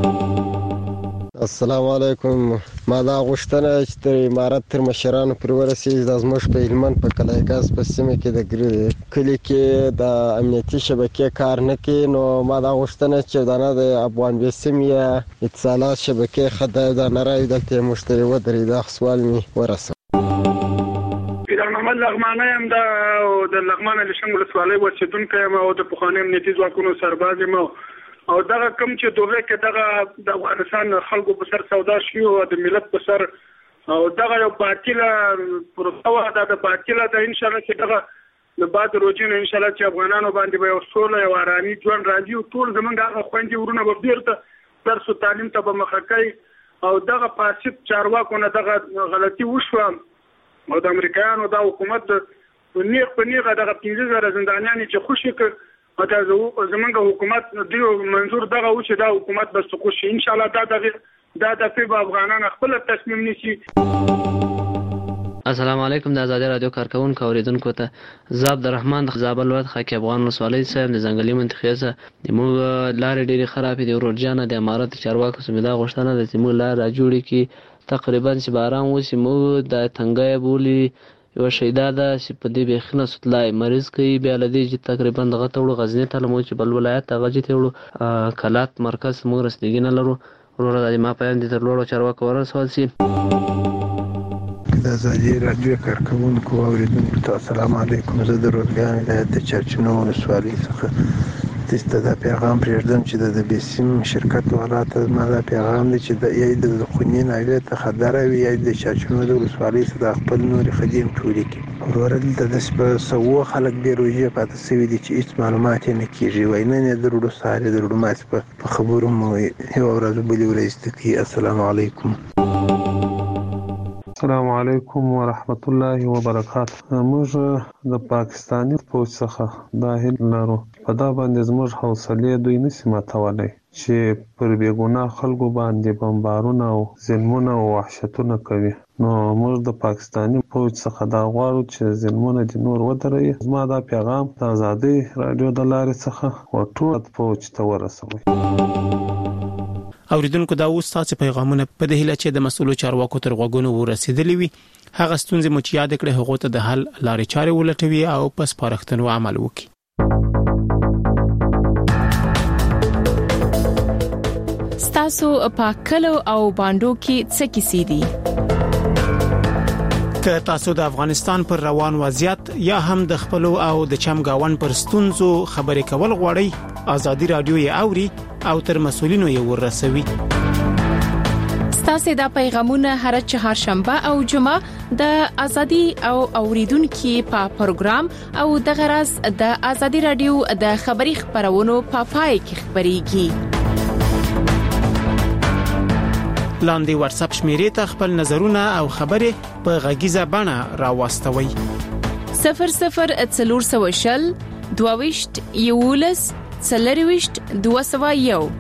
السلام علیکم. ما دا غوښتنه چې تر امارت تر مشرانو پر ورسېږي د زموږ په هلمند په کلایګاز په سیمه کې د کلي کې د امنیتي شبکې کار نه کوي. نو ما دا غوښتنه چې دا نه د افغان بیسیم یا اتصالات شبکې خدای دا نه راوي دلته مشتري ودرې. دا سوال مې ورسوه. پیدر محمد لغمانه یم د لغمان لشنګ ولسوالۍ اوسېدونکی یم او د پخواني امنیتي ځواکونو سرباز یم. او دغه کوم چې دوله کې دغه د افغانستان خلکو په سر سودا شي او د ملت په سر او دغه یو باطله پروسه د باطله د ان شاء الله چې دغه د بعد روزینه ان شاء الله چې افغانانو باندې به یو سوله او آرامي ژوند راځي او ټول زمونږ هغه خويندې ورونه به بیرته درس او تعلیم ته به مخه کوي. او دغه فاسد چارواکو نه دغه غلطي وشوه او د امریکایانو د حکومت په نیغه دغه 15000 زندانیان چې خوشي کړ او دا زمونږ حکومت دی منظور دغه و چې دا حکومت بس سقوط شي ان شاء الله. دا د په افغانان خپل تصمیم نیسي. السلام علیکم. د آزادۍ رادیو کارکونکو اوریدونکو ته زاب الرحمن د زابل ولایت خاکی افغان ولسوالۍ صاحب د ځنګلي منطقې څخه د موږ لارې ډېرې خرابې دي. ورور جانه د امارت چارواکو سمدا غوښتنه ده چې موږ لار جوړې کی تقریبا چې باران وسی موږ د تنګای بولی یو شیدا ده چې په دې بخنه سټلای مریض کوي بیا لدی چې تقریبا دغه ټول غزنی ته لمو چې بل ولایت هغه چې ټول کلات مرکز موږ رسیدګی نه لرو. ورور د ما په اند تر لوړو چارواکو ورسول سي. د آزادۍ رادیو کارکونکو اوریدونکو ته السلام علیکم. زه د روزګان ولایت د چرچنو ولسوالۍ څخه تاسو ته پیغام پرېږدم چې د بیسیم شرکت والا ته ما دا پیغام دی چې د یی د خونین ایله ته خبره وي یا د چرچنو د ولسوالۍ څخه خپل نور خدیم ټولې کی ورور د سپه سو خلک ډیر وجه پاتې سوي دي چې هیڅ معلومات نه کیږي. وای نه درودو ساره درودو ما په خبرو مو یو ورځ بلی ورځ ته کی. السلام علیکم. السلام علیکم ورحمت الله وبرکاته. موږ د پاکستاني فوج څخه دا هیله لرو په دا باندې زموږ حوصلې دوی نشي ماتولی چې پر بېګناه خلکو باندې بمبارونه او ظلمونه او وحشتونه کوي. نو موږ د پاکستاني فوج څخه دا غواړو چې ظلمونه دې نور ودروي. زما دا پیغام د ازادۍ راډیو د لارې څخه ټول فوج ته ورسوئ. اوریدونکو دا اوس تاسو پیغامونه په دې هیله چې د مسؤلو چارواکو تر غوږونو ورسېدلې وي. هغه ستونزې مو چې یاد کړې هغه ته د حل لارې چارې ولټوي او په سپارښتنو عمل وکړي. ستاسو په کلو او باندو کې څه کیسې دي؟ که تاسو د افغانستان پر روان وضعیت یا هم د خپلو او د چمګاون پر ستونزو خبرې کول غواړئ، ازادي رادیو یې اوري او تر مسؤلینو یې ورسوي. ستاسو د پیغامونه هر چهارشنبه او جمعه د ازادي او اوریدونکو په پروګرام او د غرض د ازادي رادیو د خبري خبرونو په پای کې خبريږي. لاندې واتس اپ شمیرې ته خپل نظرونه او خبرې په غږیزه بڼه راوستوي. 0040 22 یولس 40 201.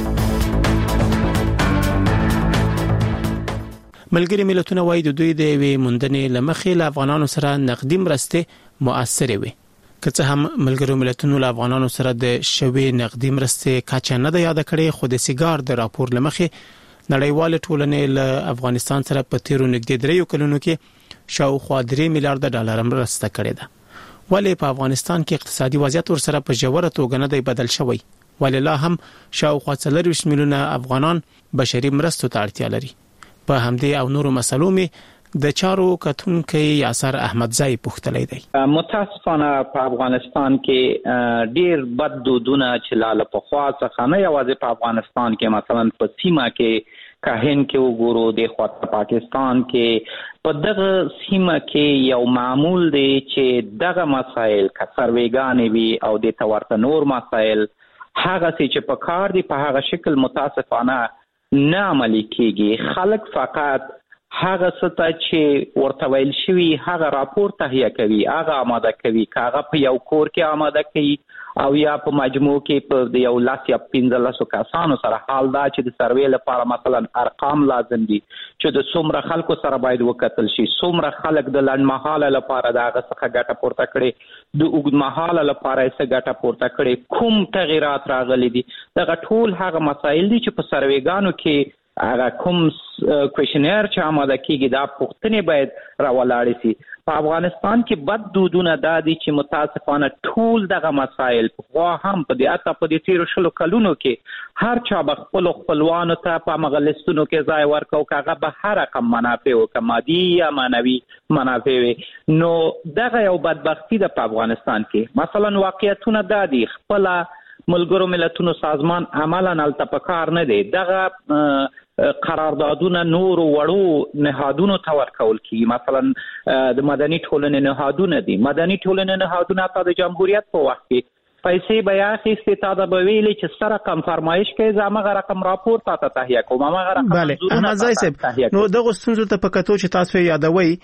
ملګری ملتونه وایي د دوی د وی مندنې لمخې له افغانانو سره نقدي مرستې مؤثر وي. که څه هم ملګری ملتونو له افغانانو سره د شوي نقدي مرستې کچه نه ده یاد کړې، خو د سیګار د راپور لمخې نړیواله ټولنې له افغانستان سره په تیرو نږدې 3 کلونو کې شاوخوا 3 میلیارډ ډالر مرسته کړې ده. ولې په افغانستان کې اقتصادي وضعیت ورسره په ژوره توګه نه دی بدل شوی؟ ولې لا هم شاوخوا 40 میلیونه افغانان بشري مرستو ته اړتیا لري؟ په همدې او نورو مسلو می د چارو کتونکو یاسر احمدزئی پوښتلی دی. متاسفانه په افغانستان کې ډیر بد دودونه چې لاله په خوا څخه نه یوازې په افغانستان کې، مثلا په سیمه کې کاهن کې وګورو، د خواته پاکستان کې په دغه سیمه کې یو معمول دی چې دغه مسایل که سرویګانې وي او د تورته نور مسایل هغه چې په کار دي په هغه شکل متاسفانه نه عملي کیږي. خلک فقط هغه څه چې ورته ویل شوی هغه راپور تهیه کوي، هغه آماده کوي، هغه په یو کور کې آماده کوي او یا په مجموع کې په یو لاس یا 15 کسانو سره. حال دا چې د سروې لپاره مثلا ارقام لازم دي چې د څومره خلکو سره باید وکتل شي، څومره خلک د لنډمهاله لپاره د هغه څخه ګټه پورته کړي، د اوږدمهاله لپاره یې څه ګټه پورته کړي، کوم تغیرات راغلي دي. دغه ټول هغه مسایل دي چې په سروېګانو کې هغه کوم کوېشنیر چې آماده کیږي دا پوښتنې باید راولاړې شي. په افغانستان کې بد دودونه دا دي چې متاسفانه ټول دغه مسایل خو هم په دې اته په دې 13 کلونو کې هر چا به خپل خپلوانو ته په مغلستونو کې ځای ورکو، کاغه به هر رقم منافع او کمادي یا مانوي منافع وي. نو دغه یو بدبختی ده په افغانستان کې. مثلا واقعیتونه دا دي خپل ملګرو ملتونو سازمان عملاً التپکار نه دی، دغه قراردادونه نور وړو نهادونو ته ورکول کیږي. مثلا د مدني ټولنې نهادونه دي، مدني ټولنې نهادونه ته د جمهوریت په وخت کې پیسې بیا اخیستې، تا د به ویلې چې سره رقم فرمایش کوي زموږ رقم راپور ته تهیه کوم، هغه رقم احمدزئی صاحب نو دغه ستونزو ته په کتو چې تاسو یادوي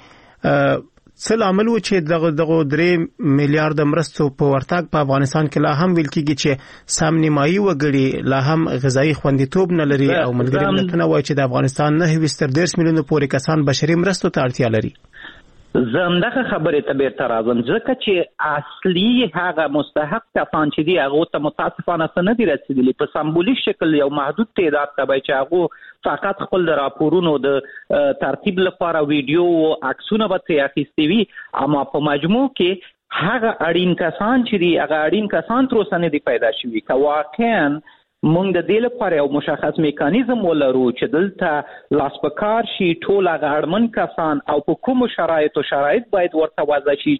څه عمل و چې دغه 3 میلیارډ مرستو په ورتګ په افغانستان کې لا هم ویل کېږي چې سم نیمایي وګړي لا هم غذایی خوندیتوب نه لري او ملګری ملتونه وایي چې د افغانستان 9 میلیونه پورې کسان بشري مرستو ته اړتیا لري. زمدغه خبره ته بیرته راځم ځکه چې اصلي هغه مستحق کسان چې دی هغه ته متاسفانه څه نه دي رسیدلي. په سمبولیک شکل یو محدود تعداد ته به چې هغه فقط خپل د راپورونو د ترتیب لپاره ویډیو او عکسونه به ترې اخیستي وي، اما په مجموع کې هغه اړین کسان چې دی هغه اړین کسان تر اوسه نه دي پیدا شوي. که واقعا مونږ د دې لپاره یو مشخص میکانیزم ولرو چې دلته لاس په کار شي ټول هغه اړمن کسان او په کومو شرایط باید ورته وضع شي چې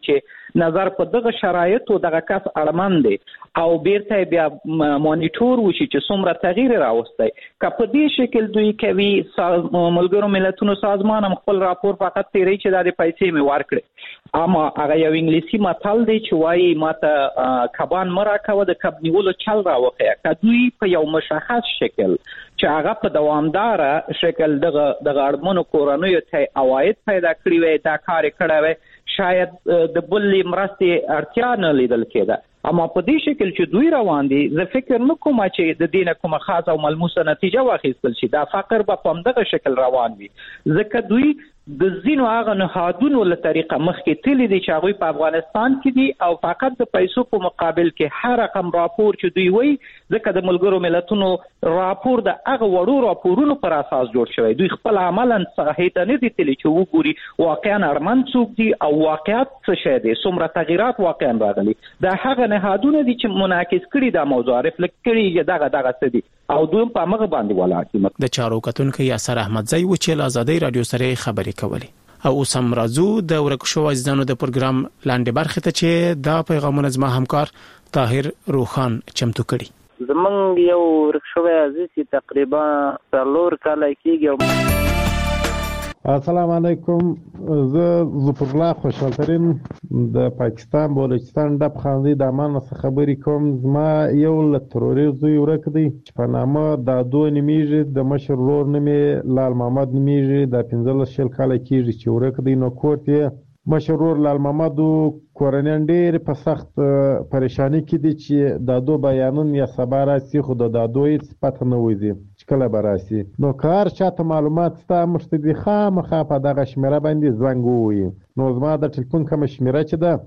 نظر په دغه شرایطو دغه کس اړمن دی او بیرته بیا مانیټور وشي چې څومره تغییر راوستی که په دې شکل دوی کوي ملګرو ملتونو سازمان هم خپل راپور فقط تیری چې دا د پیسې مې ورکړي اما هغه یو انګلیسي متل دی چې وایي ماته کبان مه راکوه د کب نیولو چل راوښیه که دوی په یو مشخص شکل چې هغه په دوامداره شکل دغه اړمنو کورنیو ته عواید پیدا کړي وي دا کار یې کړی وی شاید د بلې مرستې اړتیا نه لیدل کېده اما په دې شکل چې دوی روان دي زه فکر نه کوم چې د دې نه کومه خاصه او ملموسه نتیجه واخیستل شي دا فقر به په همدغه شکل روان وي ځکه دوی د ځینو هغه نهادونو له طریقه مخکې تللی دي چې هغوی په افغانستان کې دي او فقط د پیسو په مقابل کې هر رقم راپور چې دوی وایي ځکه د ملګرو ملتونو راپور د هغه وړو راپورونو پر اساس جوړ شوی دوی خپل عملا صحیح ته نه دي تللی چې وګوري واقعا اړمن څوک دي او واقعیت څه شی دی څومره تغییرات واقعا راغلي دا هغه نهادونه دي چې منعکس کړي دا موضوع رفلکټ کړي دغه څه دي او دوی په مغه باندې ولاړ دي د چارو کتونکو یاسر احمدزی و چې آزادۍ رادیو سره خبرې کولې او اوس هم راځو د ورکشو عزیزانو د پروګرام لاندې برخه ته چې دا پیغامونه زما همکار طاهر روخان چمتو کړي زمونږ یو ورکشو عزیز تقریبا 4 کال کېږي السلام علیکم زه ظفر الله خوشحال ترین د پاکستان بلوچستان د خاندي د امان څخه خبرې کوم زما یو له تروریزم ورک دی چې په نامه د دوه نیمیږي د مشر ورور نومې لال محمد نیمیږي د 15 کال کېږي چې ورک دی نو کوټه مشر ورور لال محمد کورنۍ ډېر په سخت پریشانی کې دي چې د دوه بیانون یا سبا راسي خو د دوی صفت نه وځي کله براسي نو کار چاته معلومات ستا مشته دي خامخا په دغه شمیره باندې زنګ ووي نو زما د ټلیفون کوم شمیره چې ده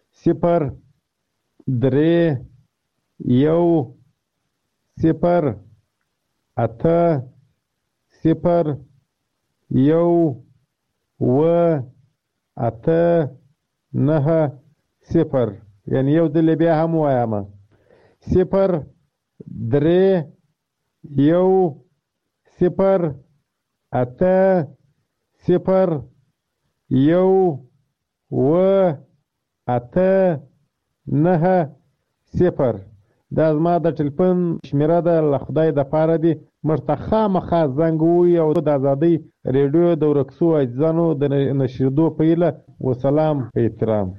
0 یعنی یو دل بیا هم وایم 0 3 یو 0 8 0 یو و 8 9 0 دا زما د ټلیفون شمیره ده له خدای د پاره دی مرته خامخا زنګ ووي او د ازادۍ ریډیو د ورکسو عزیزانو د نشریدو په هیله وسلام په احترام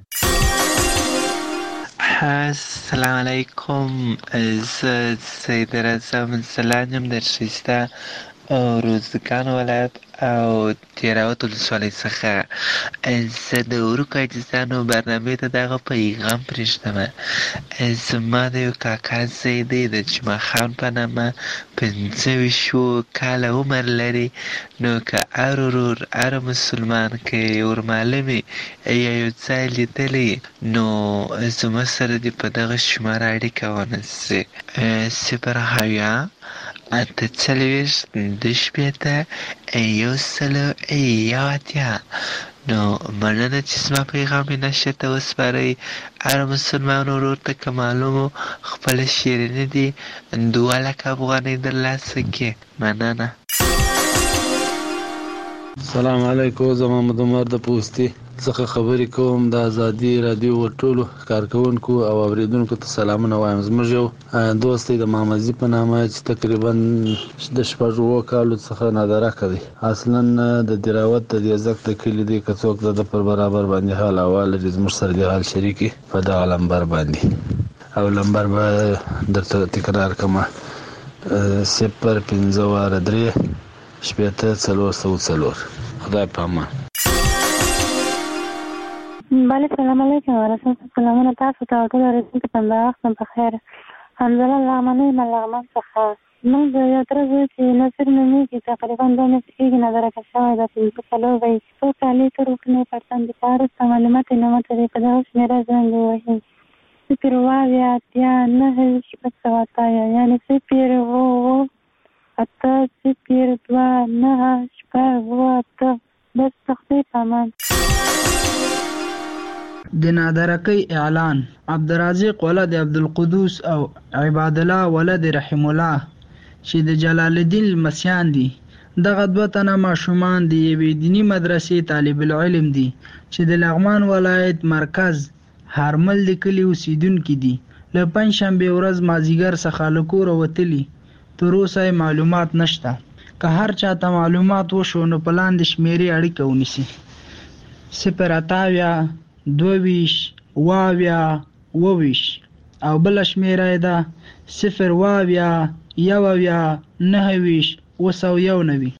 السلام علیکم زه سید رضا منزلان یم در شیسته روزګان ولایت او تیراوت ولسوالۍ څخه زه د اروکا عزیزانو برنامې ته دغه پیغام پرېږدم زما د یو کاکا زوی دی د جمعه خان په نامه 25 کاله عمر لري نو که هر ورور هر مسلمان که ورمعلم یا یو ځای لیدلی نو زما سره دې په دغه شماره اړیکه ونیسي 0 اته څلوېښت 2 نو مننه چې زما پیغام یې نشر ته وسپارئ هر مسلمان ورور ته که معلومو خپله شیریني دي 2 لکه افغانۍ درلاسه کړي مننه السلام علیکم زه محمد عمر د پوستي څخه خبرې کوم د ازادي رادیو ټولو کارکونکو او اوریدونکو ته سلامونه وایم زموږ یو دوست دی د محمدزي په نامه چې تقریبا د 6 کالو څخه نادرکه دی اصلا د دراوت د یزک د کلی دی که څوک د پر برابر باندې حال احوال لري زموږ سره د حال شریکي په دغه لمبر باندې او لمبر به درته تکرار کوم 0 5 3 4 خدای په امان بله سلام علیکم ورحمت سلامونه تاسو ته ټول اوریدونکو ته د وخت په خیر حمدالله لغمنۍ ملغمن څخه موږ د یو تره زوی چې نصیر نومیږي تقریبا 2 میاشتې کېږي نادرکه شوی ده 15 کالو به یې څو کالې تر وکنې پرتن د کار وروسته معلومات یې نه مته دی په دغه شمېره زنګ ووهي 0 یعنی 0 8 0 2 9 بس تخفیف امان د نادرکۍ اعلان عبدالرازق ولد عبدالقدوس او عباد الله ولد رحم الله چې د جلال الدین المسیان دي دغه 2 تنه ماشومان د یوې دینی مدرسې طالب العلم دي چې د لغمان ولایت مرکز هارمل د کلي اوسیدونکي دي. له پنجشنبې ورځ مازدیګر څخه له کوره وتلي، تر اوسه معلومات نشته. که هر چاته معلومات وشو نو په لاندې شمیرې اړیکه ونیسي: 0 22 22 او بل شمیره ده 0 21 9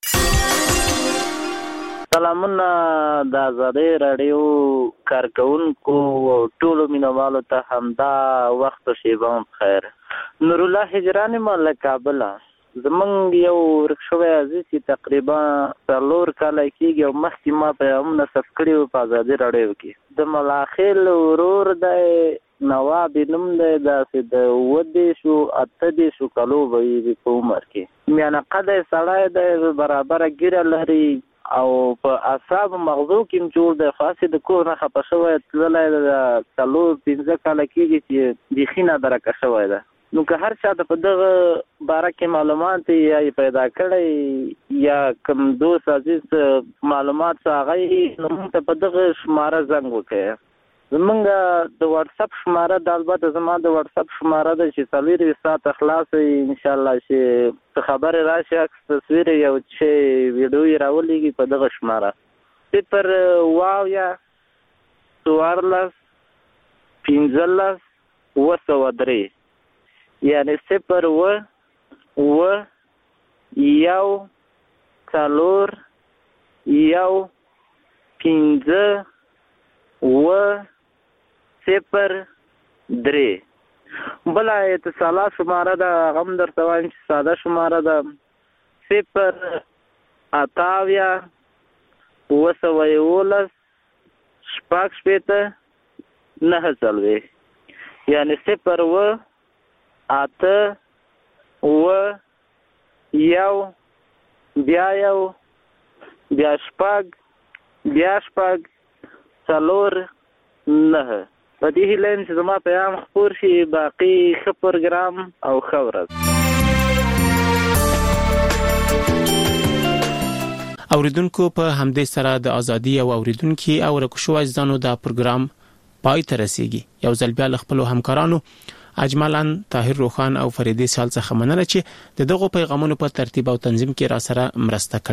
سلامونه د آزادۍ راډیو کارکونکو او ټولو مینوالو ته همدا وخت او شیبه بخیر. نور الله هجرانی له کابل. زمونږ یو ورک شوی عزیز چې تقریبا 4 کاله کېږي او مخکې ما پیغام نصب کړی و په آزادۍ راډیو کې. د ملاخیل ورور دی نواب نوم دی، داسې د 28 کالو به وي په عمر کې. میانقده سړی دی، برابره ګیره لري او په اعصاب مغزو کې جوړ دی. خاصې د کور نه خفه شوی تللی د 4-5 کاله کېږي چې بیخي نادرکه شوی ده. نو که هر چا ته په دغه باره کې معلومات یا پیدا کړی یا کوم دوست عزیز معلومات هغه نو موږ ته په دغه شماره زنګ وکړئ. زمونږ د واتساپ شماره د البته زما د واتساپ شماره ده چې 24 ساعته خلاص انشاءالله چې خبرې راشي، عکس تصویر یو چې ویډیو راولېږي په دغه شماره 0 یعنی 0 و 1 4 1 5 و 0 3. بلا اتصالات شماره ده غم در توان چې ساده شماره ده 0 28 9 یعنی 0 و 8 و 1 بیا 1 بیا 6 بیا 6 4 9. په دې هیله چې زما پیغام خپور شي. باقي ښه پروګرام او ښه ورځ. اوریدونکو په همدې سره د ازادي او اوریدونکو او رکشو ځانو دا پروګرام پای ته رسیږي. یو ځل بیا خپل همکارانو اجمالاً طاهر روخان او فریدی سال څخه مننه چې دغه پیغامونو په ترتیب او تنظیم کې را سره مرسته